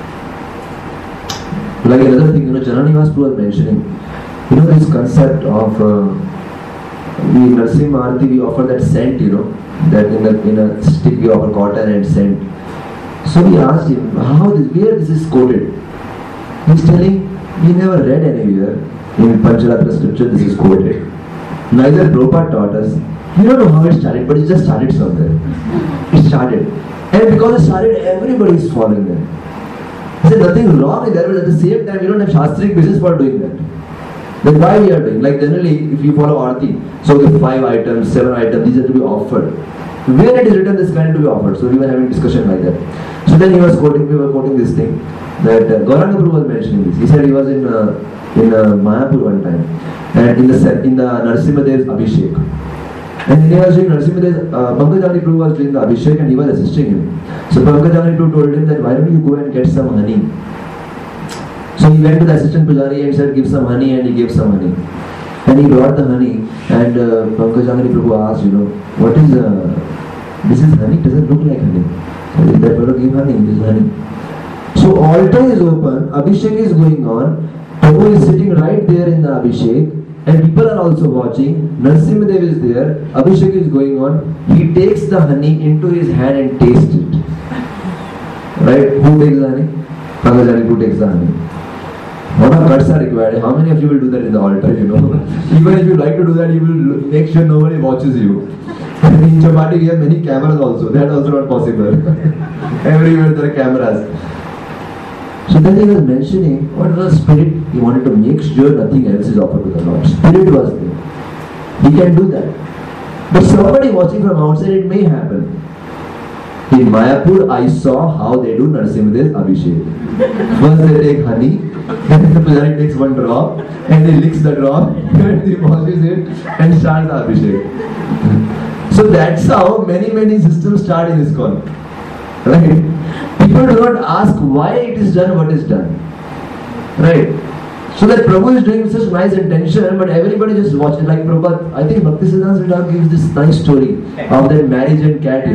Like another thing, Janani Prabhu was mentioning. This concept of we Narsimha Arati, we offer that scent, that in a stick we offer cotton and scent. So we asked him, where this is quoted? He's telling, we never read anywhere in Pancharatra scripture this is quoted. Neither Prabhupada taught us. We don't know how it started, but it just started somewhere. It started. And because it started, everybody is following them. There's nothing wrong with that, but at the same time, we don't have Shastric basis for doing that. Then why we are doing? Like generally, if you follow Arati, so the 5 items, 7 items, these are to be offered. Where it is written, this kind to be offered. So we were having discussion like that. So then we were quoting this thing that Gauranga Prabhu was mentioning this. He said he was in Mayapur one time, and in the Narsimha Dev's Abhishek. And he was doing Narsimha Dev's, Pankajamani Prabhu was doing the Abhishek and he was assisting him. So Pankajamani Prabhu told him that why don't you go and get some honey. So he went to the assistant Pujari and said give some honey, and he gave some honey. And he brought the honey, and Pankajamani Prabhu asked, what is this is honey? Does it look like honey? So that fellow gave honey, this is honey. So altar is open, Abhishek is going on, Prabhu is sitting right there in the Abhishek, and people are also watching. Narsimha Dev is there, Abhishek is going on. He takes the honey into his hand and tastes it. Right? Who takes the honey? Pankajamani Prabhu takes the honey. What are guts are required? How many of you will do that in the altar? Even if you like to do that, you will make sure nobody watches you. In Chapati we have many cameras also. That also not possible. Everywhere there are cameras. So then he was mentioning what was spirit. He wanted to make sure nothing else is offered to the Lord. Spirit was there. He can do that. But somebody watching from outside, it may happen. In Mayapur, I saw how they do Narsimha Dev's Abhishek. First they take honey, then the Pujari takes one drop, and he licks the drop, and he washes it, and starts the Abhishek. So that's how many systems start in ISKCON. Right? People do not ask why it is done, what is done. Right? So that Prabhu is doing with such nice intention, but everybody just watches. Like Prabhupada, I think Bhaktisiddhanta Sridhar gives this nice story of that marriage and cat,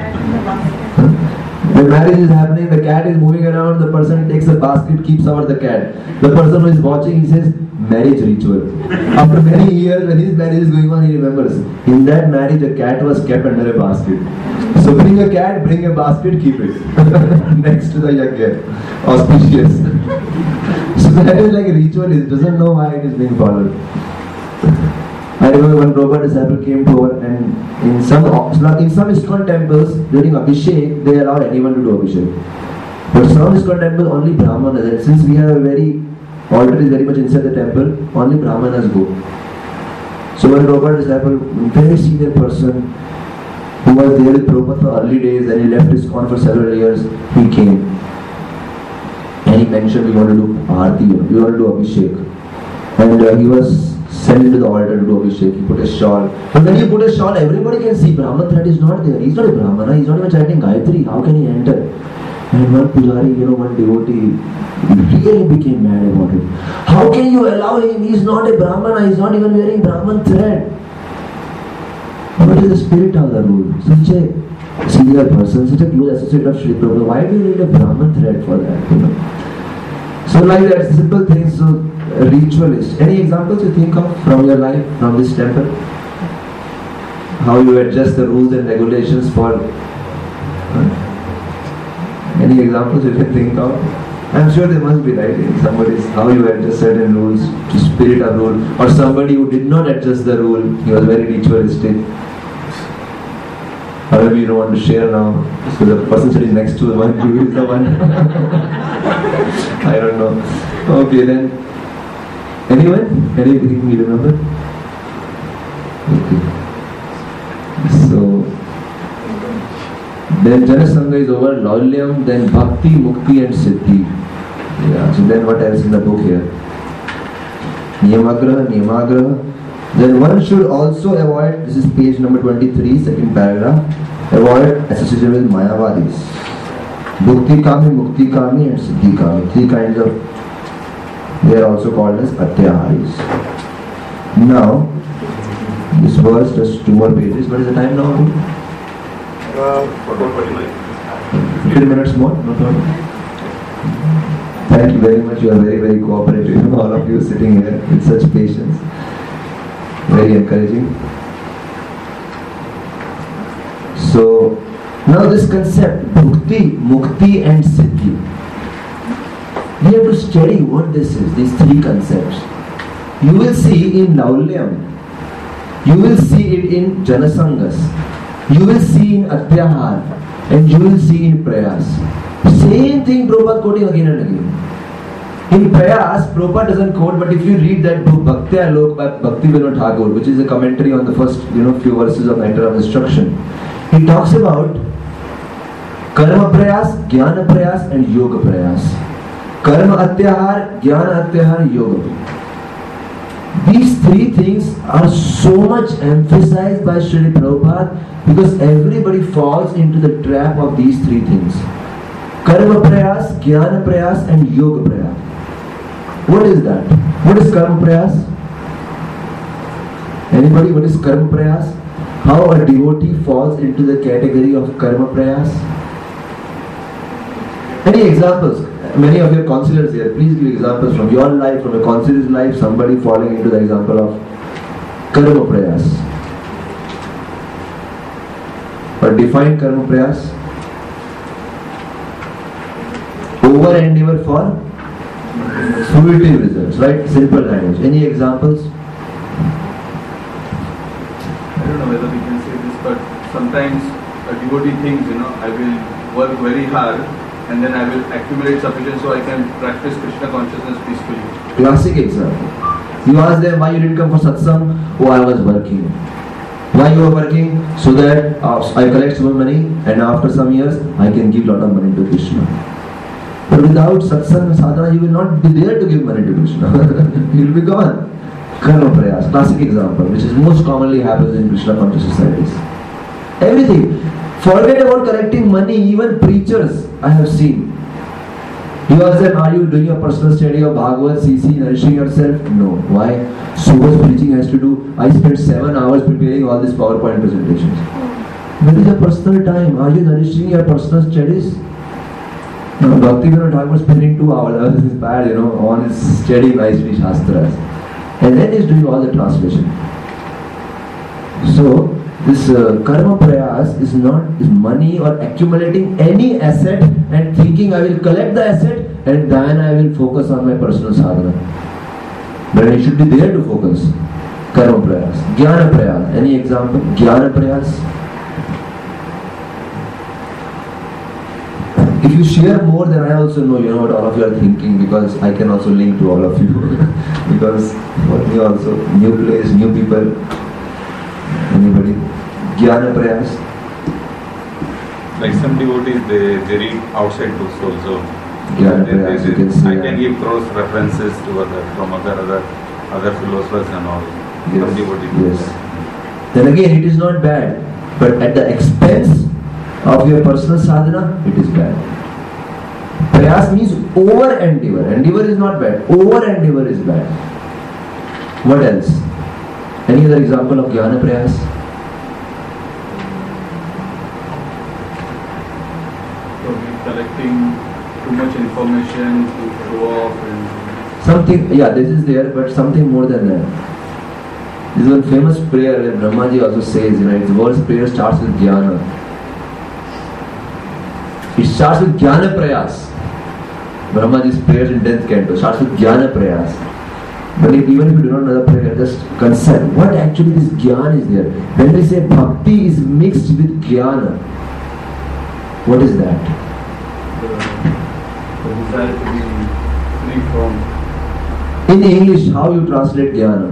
The marriage is happening, the cat is moving around, the person takes a basket, keeps over the cat. The person who is watching, he says, marriage ritual. After many years, when his marriage is going on, he remembers, in that marriage, a cat was kept under a basket. So bring a cat, bring a basket, keep it. Next to the yajna. Auspicious. So that is like a ritual, it doesn't know why it is being followed. I remember when Prabhupada disciple came to over, and in some ISKCON temples during Abhishek they allow anyone to do Abhishek. But some ISKCON temples only Brahmanas, and since we have a altar is very much inside the temple, only Brahmanas go. So when Prabhupada disciple, very senior person who was there with Prabhupada for early days and he left ISKCON for several years, he came. And he mentioned we want to do Aarti, we want to do Abhishek. And he was sent to the altar to do Abhishek. He put a shawl. But when you put a shawl, everybody can see Brahman thread is not there. He's not a Brahmana, he's not even chanting Gayatri. How can he enter? And one pujari, one devotee really became mad about it. How can you allow him? He's not a Brahmana, he's not even wearing Brahman thread. What is the spirit of the rule? Such a senior person, such a close associate of Sri Prabhupada, why do you need a Brahman thread for that? So like that, simple things, so ritualist. Any examples you think of from your life, from this temple? How you adjust the rules and regulations for... Any examples you can think of? I'm sure there must be, right? Somebody's how you adjust certain rules to spirit a rule, or somebody who did not adjust the rule, he was very ritualistic. Or maybe you don't want to share now, so the person sitting next to the one, you is the one. I don't know. Okay then. Anyone? Anything you remember? Okay. So then Janasangha is over, Laulyam, then Bhakti, Mukti and Siddhi. Yeah, so then what else in the book here? Niyamagraha. Then one should also avoid, this is page number 23, second paragraph, avoid association with Mayavadis. Bhukti Kami, Mukti Kami and Siddhi Kami. Three kinds of, they are also called as Atyaharis. Now, this verse, just 2 more pages. What is the time now? 15 minutes more, no problem. Thank you very much. You are very, very cooperative. All of you sitting here with such patience. Very encouraging. So, now this concept, Bhukti, Mukti and Siddhi. We have to study what this is, these three concepts. You will see in Laulyam, you will see it in Janasangas, you will see in Atyahar, and you will see in Prayas. Same thing Prabhupada quoting again and again. In Prayas, Prabhupada doesn't quote, but if you read that book Bhakti Alok by Bhakti Vinod Thakur, which is a commentary on the first few verses of Nectar of Instruction, he talks about Karma Prayas, Jnana Prayas and Yoga Prayas. Karma Atyahar, Jnana Atyahar, Yoga. These three things are so much emphasized by Srila Prabhupada because everybody falls into the trap of these three things. Karma Prayas, Jnana Prayas and Yoga Prayas. What is that? What is Karma Prayas? Anybody? What is Karma Prayas? How a devotee falls into the category of Karma Prayas? Any examples? Many of your counselors here, please give examples from your life, from a counselor's life, somebody falling into the example of Karma Prayas. Or define Karma Prayas. Over endeavor for fruitive results, right? Simple language. Any examples?
I don't know whether we can say this, but sometimes a devotee thinks, I will work very hard and then I will accumulate sufficient so I can practice Krishna consciousness peacefully.
Classic example. You ask them why you didn't come for satsang. Oh, I was working. Why you were working? So that I collect some money and after some years I can give lot of money to Krishna. But without satsang and sadhana, you will not be there to give money to Krishna. You will be gone. Karma Prayas, classic example, which is most commonly happens in Krishna conscious societies. Everything. Forget about collecting money, even preachers I have seen. You ask them, are you doing your personal study of Bhagavad, CC, nourishing yourself? No. Why? So much preaching has to do. I spent 7 hours preparing all these PowerPoint presentations. Where is your personal time? Are you nourishing your personal studies? No, Bhakti Vinod Thakur was spending 2 hours. This is bad, on his studying nicely Shastras. And then he's doing all the translation. So, this Karma Prayas is money or accumulating any asset and thinking I will collect the asset and then I will focus on my personal sadhana. But I should be there to focus. Karma Prayas. Jnana Prayas. Any example? Jnana Prayas. if you share more, then I also know, what all of you are thinking, because I can also link to all of you. Because for me also, new place, new people. Anybody? Jnana Prayas?
Like some devotees, they read outside books also.
Jnana Prayas, you can say.
I can give cross references to from other philosophers and all.
Yes,
Some devotees.
yes. Then again, it is not bad, but at the expense of your personal sadhana, it is bad. Prayas means over endeavor. Endeavor is not bad. Over endeavor is bad. What else? Any other example of Jnana Prayas?
Collecting too much information to show off and
Something, this is there, but something more than that. This is one famous prayer that Brahmaji also says, its worst prayer starts with Jnana. It starts with Jnana Prayas. Brahmaji's prayers in 10th canto starts with Jnana Prayas. But even if you do not know the prayer, just consider what actually this Jnana is there. When we say Bhakti is mixed with Jnana, what is that?
the desire to be free from.
In English, how you translate Jnana?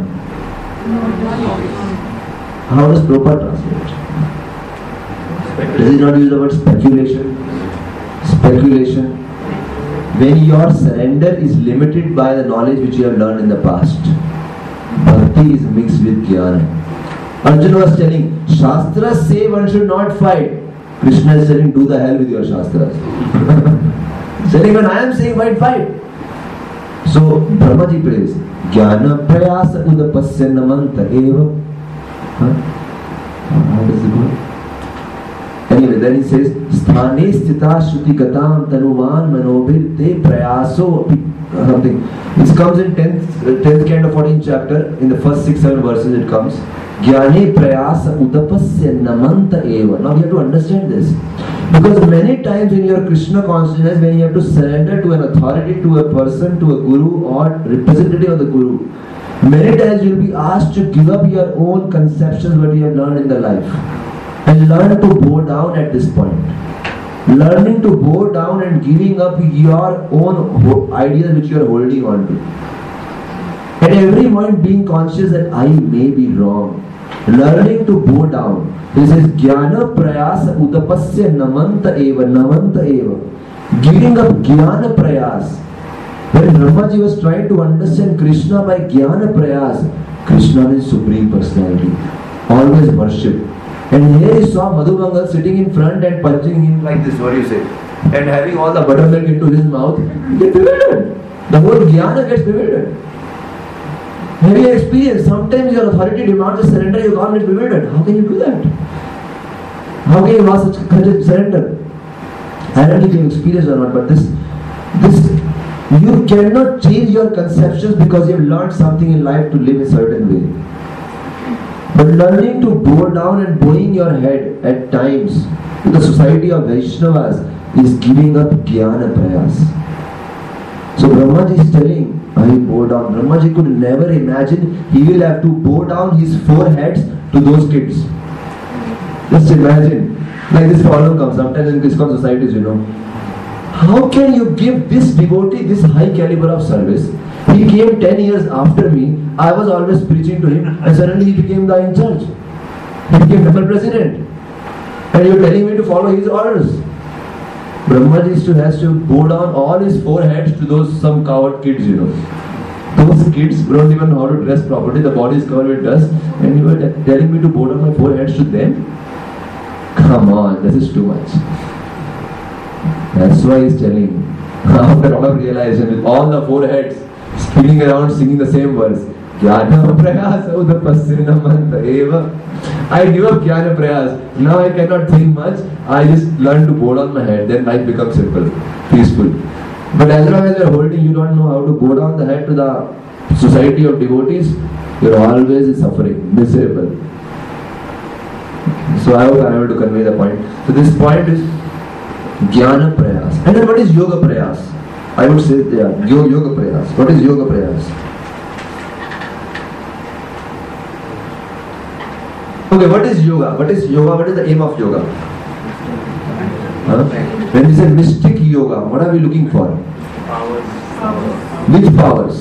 How does Prabhupada translate? Does he not use the word speculation? Speculation. When your surrender is limited by the knowledge which you have learned in the past, Bhakti is mixed with Jnana. Arjuna was telling, Shastras say one should not fight. Krishna is telling, do the hell with your Shastras. Saying, when I am saying fight. So, Brahmaji prays, Jnana Prayasa Udapasya Namanta Eva. How does it go? Anyway, then he says, Sthane Sthita Shruti Gatam Tanuvan Manobhir Te Prayaso something. This comes in 10th canto 14th chapter. In the first 6-7 verses it comes. Jnane Prayasa Udapasya Namanta Eva. Now you have to understand this. Because many times in your Krishna consciousness, when you have to surrender to an authority, to a person, to a guru or representative of the guru, many times you will be asked to give up your own conceptions, what you have learned in the life. And learn to bow down at this point. Learning to bow down and giving up your own ideas which you are holding on to. At every point being conscious that I may be wrong. Learning to bow down. This is Jnana Prayasa Udapasya Namanta Eva. Namanta Eva. Giving up Jnana Prayas. When Brahmaji was trying to understand Krishna by Jnana Prayas, Krishna is Supreme Personality. Always worship. And here he saw Madhumangal sitting in front and punching him like this, what do you say? And having all the buttermilk into his mouth, he gets bewildered. The whole Jnana gets bewildered. Have you experienced? Sometimes your authority demands a surrender, you can't get bewildered. How can you do that? How can you ask such surrender? I don't know if you experienced or not, but this you cannot change your conceptions because you have learned something in life to live a certain way. But learning to bow down and bowing your head at times to the society of Vaishnavas is giving up Jnana Prayas. So Brahmaji is telling, I bow down. Brahmaji could never imagine he will have to bow down his 4 heads to those kids. Just imagine. Like this problem comes sometimes in ISKCON societies, How can you give this devotee this high caliber of service? He came 10 years after me. I was always preaching to him and suddenly he became the in charge. He became temple president. And you are telling me to follow his orders. Brahmaji has to bow down all his 4 heads to some coward kids, Those kids don't even know how to dress properly. The body is covered with dust. And you are telling me to bow down my 4 heads to them? Come on, this is too much. That's why he's telling, after all of realization, with all the 4 heads spinning around singing the same verse, Jnana Prayasa Udapasya Namanta Eva. I give up Jnana Prayas. Now I cannot think much. I just learn to bow down my head. Then life becomes simple, peaceful. But as long as you are holding, you don't know how to bow down the head to the society of devotees, you are always suffering, miserable. So I hope I am able to convey the point. So this point is Jnana Prayas. And then what is Yoga Prayas? I would say Yoga Prayas. What is Yoga Prayas? Okay, what is yoga? What is yoga? What is the aim of yoga? When we say mystic yoga, what are we looking for?
Powers.
Which powers?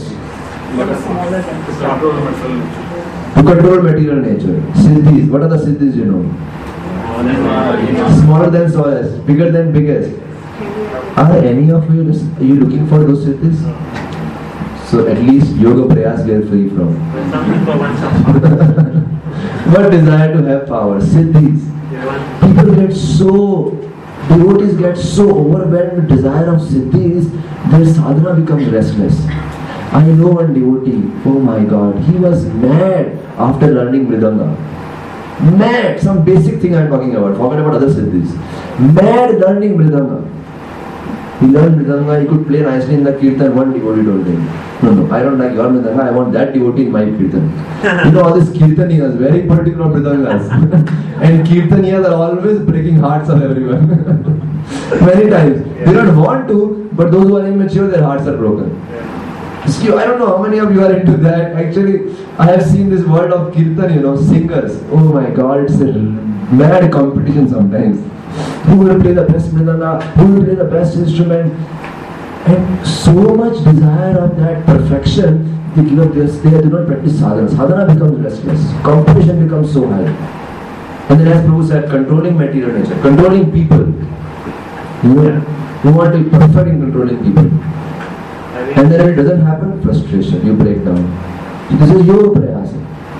To control material nature. Siddhis. What are the siddhis you know? Smaller than smallest, bigger than biggest. Are any of you looking for those siddhis? So at least yoga prayas we are free from.
Some people want some.
What desire to have power? Siddhis. People get so, devotees get so overwhelmed with desire of siddhis, their sadhana becomes restless. I know one devotee, oh my God, he was mad after learning Mridanga. Mad, some basic thing I am talking about, forget about other siddhis. Mad learning Mridanga. He learned Mridanga, he could play nicely in the kirtan. One devotee told him, no, I don't like your Mridanga, I want that devotee in my kirtan. You know, all these kirtaniyas, very particular Mridangas. And kirtaniyas are always breaking hearts of everyone. Many times. They don't want to, but those who are immature, their hearts are broken. I don't know how many of you are into that. Actually, I have seen this world of kirtan, singers. Oh my God, it's a mad competition sometimes. Who will play the best mridanga? Who will play the best instrument? And so much desire of that perfection, they give up this. They do not practice sadhana. Sadhana becomes restless. Competition becomes so high. And then as Prabhu said, controlling material nature, controlling people. You want to be perfect in controlling people. And then if it doesn't happen, frustration, you break down. This is yoga prayasa.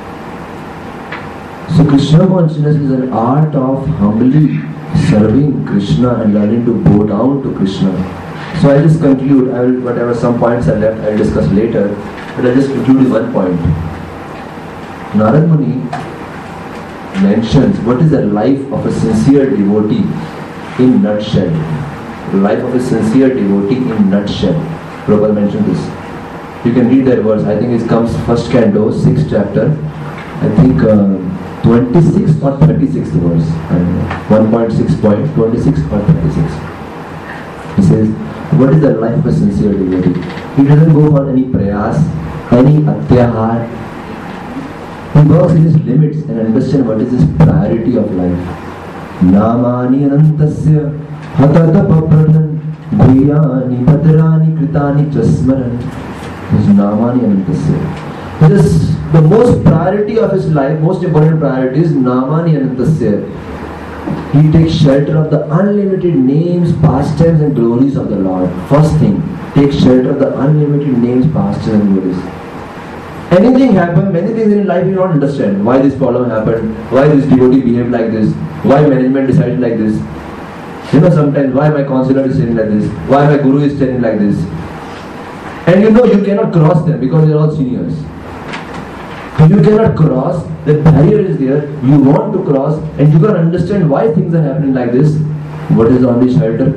So Krishna consciousness is an art of humbly serving Krishna and learning to bow down to Krishna. So I'll just conclude, whatever some points are left, I'll discuss later, but I'll just conclude with one point. Narad Muni mentions what is the life of a sincere devotee in nutshell. The life of a sincere devotee in nutshell. Prabhupada mentioned this. You can read that verse. I think it comes first canto, 6th chapter. I think 26th or 36th verse. I don't know. 1.6.26 or 36. He says, what is the life of a sincere devotee? He doesn't go for any prayas, any atyahar. He works in his limits and understands what is his priority of life. Namani anantasya hatatapapradhan Guyani Bhadrani Kritani Chasmaran. His Namani Anantasya. The most priority of his life, most important priority is Namani Anantasya. He takes shelter of the unlimited names, pastimes and glories of the Lord. First thing, take shelter of the unlimited names, pastimes and glories. Anything happen, many things in life you don't understand. Why this problem happened, why this devotee behaved like this, why management decided like this. Sometimes why my counselor is saying like this, why my guru is saying like this. And you cannot cross them because they are all seniors. You cannot cross, the barrier is there, you want to cross and you can understand why things are happening like this. What is the only shelter?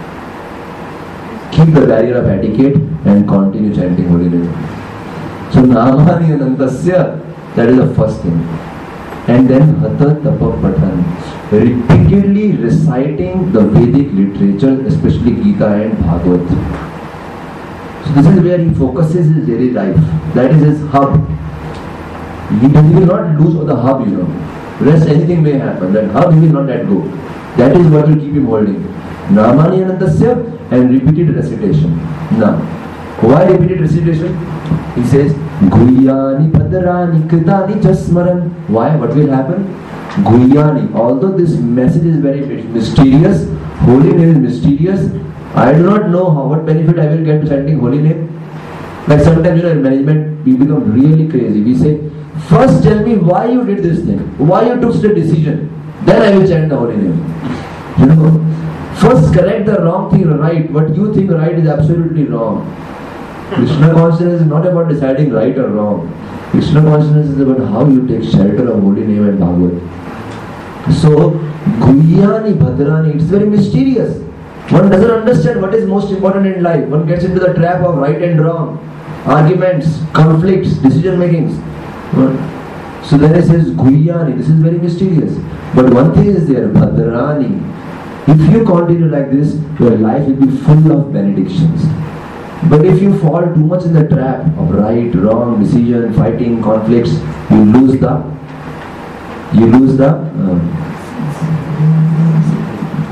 Keep the barrier of etiquette and continue chanting holy name. So Namani Anantasya, that is the first thing. And then Hatha Tapa Patan, repeatedly reciting the Vedic literature, especially Gita and Bhagavad. So this is where he focuses his daily life. That is his hub. He will not lose the hub, Rest anything may happen. That hub he will not let go. That is what will keep him holding. Namani Anantasya and repeated recitation. Now, why repeated recitation? He says, Guyani Padarani Kritani Chasmaran. Why? What will happen? Guyani. Although this message is very mysterious, holy name is mysterious, I do not know what benefit I will get to chanting holy name. Like sometimes in management we become really crazy. We say, first tell me why you did this thing, why you took such a decision, then I will chant the holy name. First correct the wrong thing right. What you think right is absolutely wrong. Krishna consciousness is not about deciding right or wrong. Krishna consciousness is about how you take shelter of holy name and Bhagavad. So, Guyani Bhadrani, it's very mysterious. One doesn't understand what is most important in life. One gets into the trap of right and wrong, arguments, conflicts, decision makings. So then it says Guyani, this is very mysterious. But one thing is there, Bhadrani. If you continue like this, your life will be full of benedictions. But if you fall too much in the trap of right, wrong, decision, fighting, conflicts, you lose the what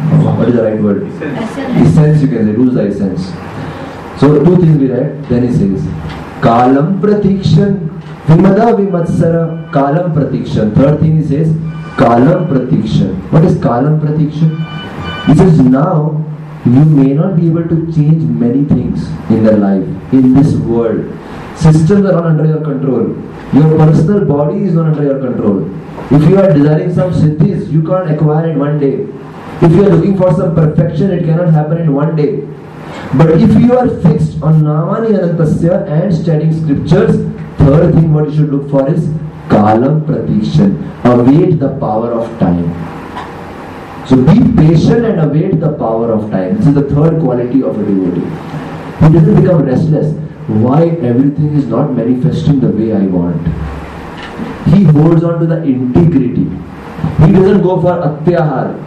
What is the right word?
Essence.
Essence, you can say. Lose the essence. So two things we read. Then he says, Kalam Pratikshan Vimada Vimatsara Kalam Pratikshan. Third thing he says, Kalam Pratikshan. What is Kalam Pratikshan? He says, now you may not be able to change many things in their life, in this world. Systems are not under your control. Your personal body is not under your control. If you are desiring some siddhis, you can't acquire it one day. If you are looking for some perfection, it cannot happen in one day. But if you are fixed on Namani Anantasya and studying scriptures, third thing what you should look for is Kalam Pratikshan. Await the power of time. So be patient and await the power of time. This is the third quality of a devotee. He doesn't become restless. Why everything is not manifesting the way I want? He holds on to the integrity. He doesn't go for atyahar.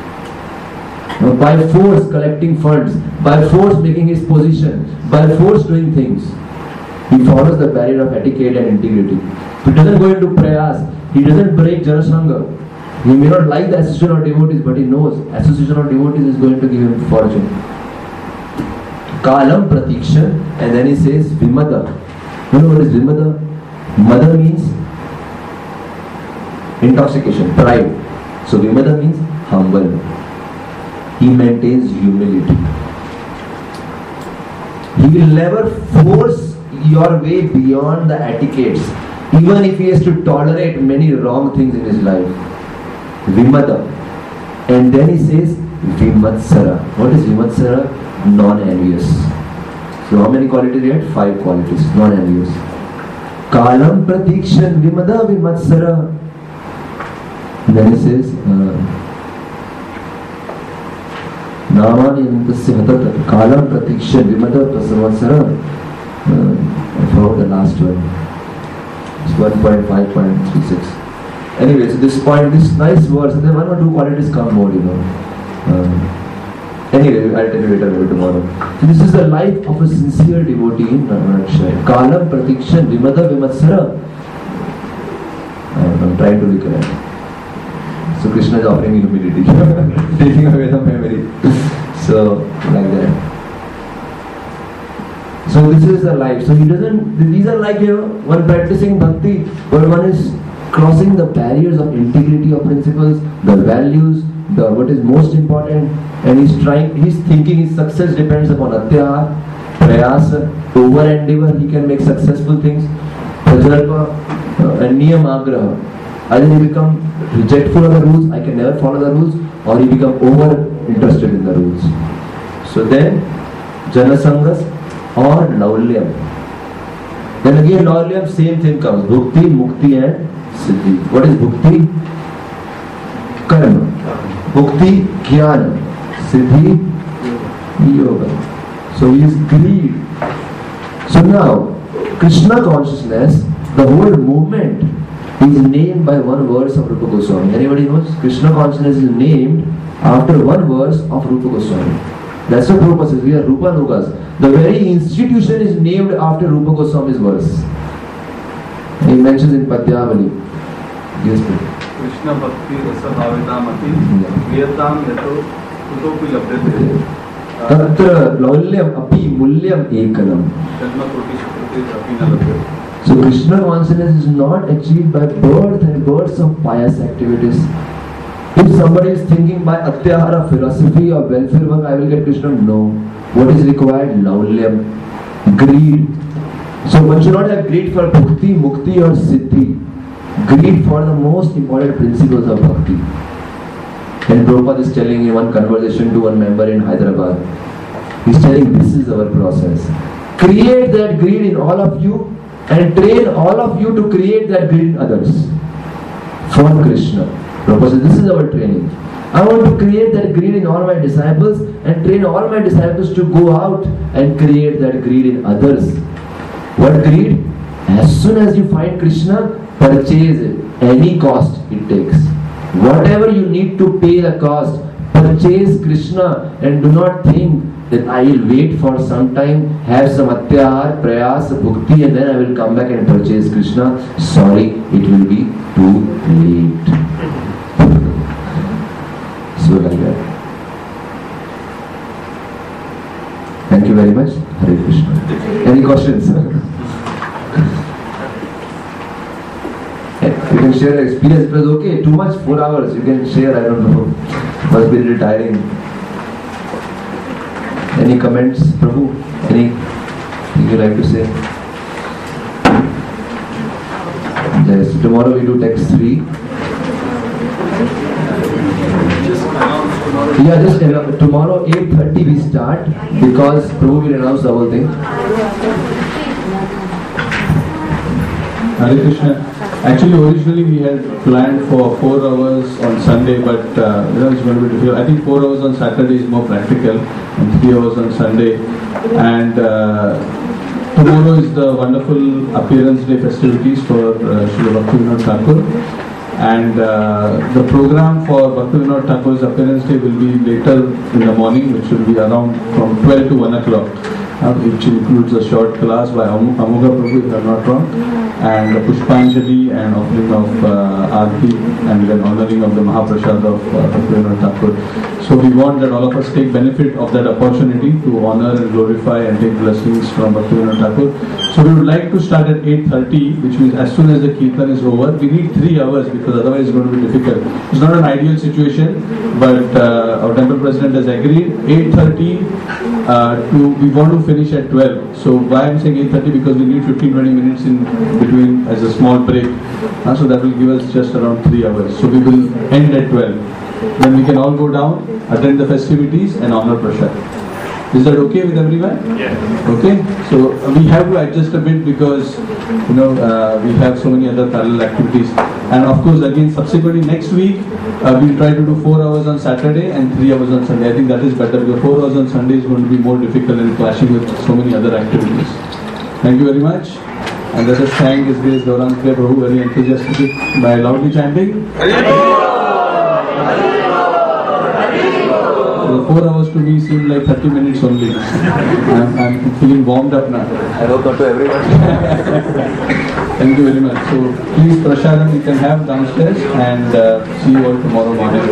By force collecting funds, by force making his position, by force doing things. He follows the barrier of etiquette and integrity. He doesn't go into prayas. He doesn't break Janasangha. He may not like the association of devotees, but he knows association of devotees is going to give him fortune. Kalam Pratikshan, and then he says Vimada. You know what is Vimada? Mada means intoxication, pride. So Vimada means humble. He maintains humility. He will never force your way beyond the etiquettes, even if he has to tolerate many wrong things in his life. Vimada. And then he says Vimatsara. What is Vimatsara? Non-envious. So how many qualities he had? 5 qualities. Non-envious. Kalam Pratikshan Vimada Vimatsara. And then he says Namani Anantasya Hatata Kalam Pratikshan Vimada Vimatsara. I forgot the last one. It's 1.5.36. Anyway, so this point, this nice verse, and then 1 or 2 qualities come more, Anyway, I'll tell you later, maybe tomorrow. So this is the life of a sincere devotee in Narayan. Kalam Pratikshan Vimada Vimatsara. I'm trying to recollect. So Krishna is offering me humility, taking away the memory. So, like that. So this is the life. So he doesn't, these are like, one practicing bhakti, but one is crossing the barriers of integrity of principles, the values, the what is most important, and he's thinking his success depends upon atyahar, prayasa, over endeavor, he can make successful things, prajalpa, and niyam agraha. Either he become rejectful of the rules, I can never follow the rules, or he become over interested in the rules. So then, janasangas or laulyam. Then again laulyam, same thing comes, bhukti, mukti and siddhi. What is bhukti? Karma. Bhukti, jnana. Siddhi, yoga. So he is greed. So now, Krishna consciousness, the whole movement is named by one verse of Rupa Goswami. Anybody knows? Krishna consciousness is named after one verse of Rupa Goswami. That's what Prabhupada says. We are Rupa Nugas. The very institution is named after Rupa Goswami's verse. He mentions in Padyavali. Yes, please.
Krishna Bhakti Rasa Bhavitamati Viyatam Yato Utopi Labdhate
Tatra laulyam api mulyam ekalam.
Janma Koti Shukrati Apina Labdhate.
So Krishna consciousness is not achieved by birth and births of pious activities. If somebody is thinking by atyahara, philosophy or welfare work, I will get Krishna. No. What is required? Laulyam. Greed. So one should not have greed for bhukti, mukti or siddhi. Greed for the most important principles of bhakti. And Prabhupada is telling in one conversation to one member in Hyderabad. He is telling this is our process. Create that greed in all of you and train all of you to create that greed in others. For Krishna. Prabhupada says this is our training. I want to create that greed in all my disciples and train all my disciples to go out and create that greed in others. What greed? As soon as you find Krishna, purchase it. Any cost it takes. Whatever you need to pay the cost, purchase Krishna and do not think that I will wait for some time, have some atyahar, prayas, bhukti and then I will come back and purchase Krishna. Sorry, it will be too late. So like that. you very much. Hare Krishna. Any questions? You can share your experience. It was okay. Too much, 4 hours. You can share. I don't know. Must be really tiring. Any comments, Prabhu? Anything you like to say? Yes. Tomorrow we do text 3. Yeah, just tomorrow 8:30 we start because Prabhu will announce the whole thing.
Hare Krishna. Actually, originally we had planned for 4 hours on Sunday, but it's going to be difficult. I think 4 hours on Saturday is more practical, and 3 hours on Sunday. And tomorrow is the wonderful appearance day festivities for Srila Bhaktivinoda Thakur. And the program for Bhaktivinoda Thakur's appearance day will be later in the morning, which will be around from 12 to 1 o'clock. Which includes a short class by Amugha Prabhu, if I am not wrong, and Pushpanjali and offering of Aarti, and then honoring of the Mahaprasad of Bhaktivinoda Thakur. So we want that all of us take benefit of that opportunity to honor and glorify and take blessings from Bhaktivinoda Thakur. So we would like to start at 8:30, which means as soon as the Kirtan is over. We need 3 hours because otherwise it's going to be difficult. It's not an ideal situation, but our temple president has agreed. 8:30 we want to finish at 12. So why I'm saying 8:30? Because we need 15-20 minutes in between as a small break. So that will give us just around 3 hours. So we will end at 12. Then we can all go down, attend the festivities and honor Prasad. Is that okay with everyone?
Yeah.
Okay. So we have to adjust a bit because we have so many other parallel activities. And of course, again, subsequently next week we'll try to do 4 hours on Saturday and 3 hours on Sunday. I think that is better because 4 hours on Sunday is going to be more difficult and clashing with so many other activities. Thank you very much. And let us thank His Grace Gauranga Prabhu very enthusiastically by loudly chanting. So 4 hours to me seem like 30 minutes only. I'm feeling warmed up now.
I hope not to everyone.
Thank you very much. So please, Prasadam, you can have downstairs and see you all tomorrow morning.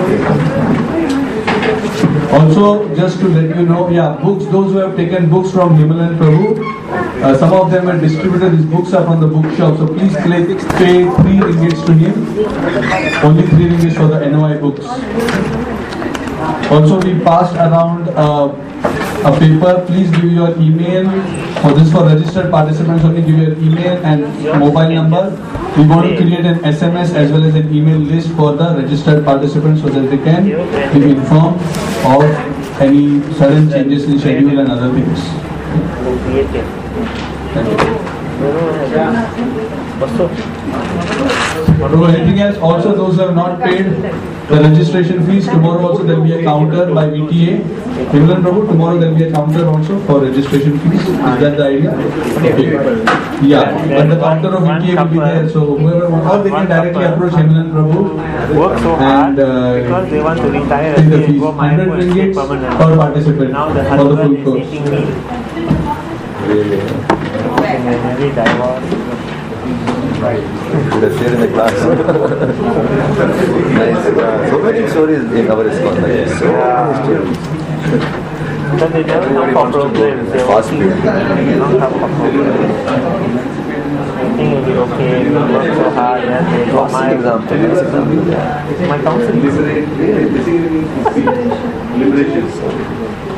Also, just to let you know, books, those who have taken books from Himalayan Prabhu, some of them are distributed. These books are from the bookshop. So please pay 3 ringgits to him. Only 3 ringgits for the NOI books. Also, we passed around a paper. Please give your email. For this, for registered participants, only give your email and mobile number. We want to create an SMS as well as an email list for the registered participants so that they can be informed of any sudden changes in schedule and other things. Thank you. Anything else? Also, those who have not paid the registration fees, tomorrow also there will be a counter by VTA. Himalayan Prabhu, tomorrow there will be a counter also for registration fees. Is that the idea? Okay. Yeah, but the counter of VTA will be there. So whoever wants, or they can directly approach Himalayan Prabhu
work so hard
and
because they want to retire
pay the
and
fees.
go
100 ringgit per participant
Now the
for the full
husband
course.
is eating meat. And maybe divorce.
The share in the class. Nice. So many stories in our ISKCON. So many stories.
But they never come for programs. They
Fast
don't come for programs. I think it'll be okay. We work so hard. Then they go my
example.
my counseling.
Liberation.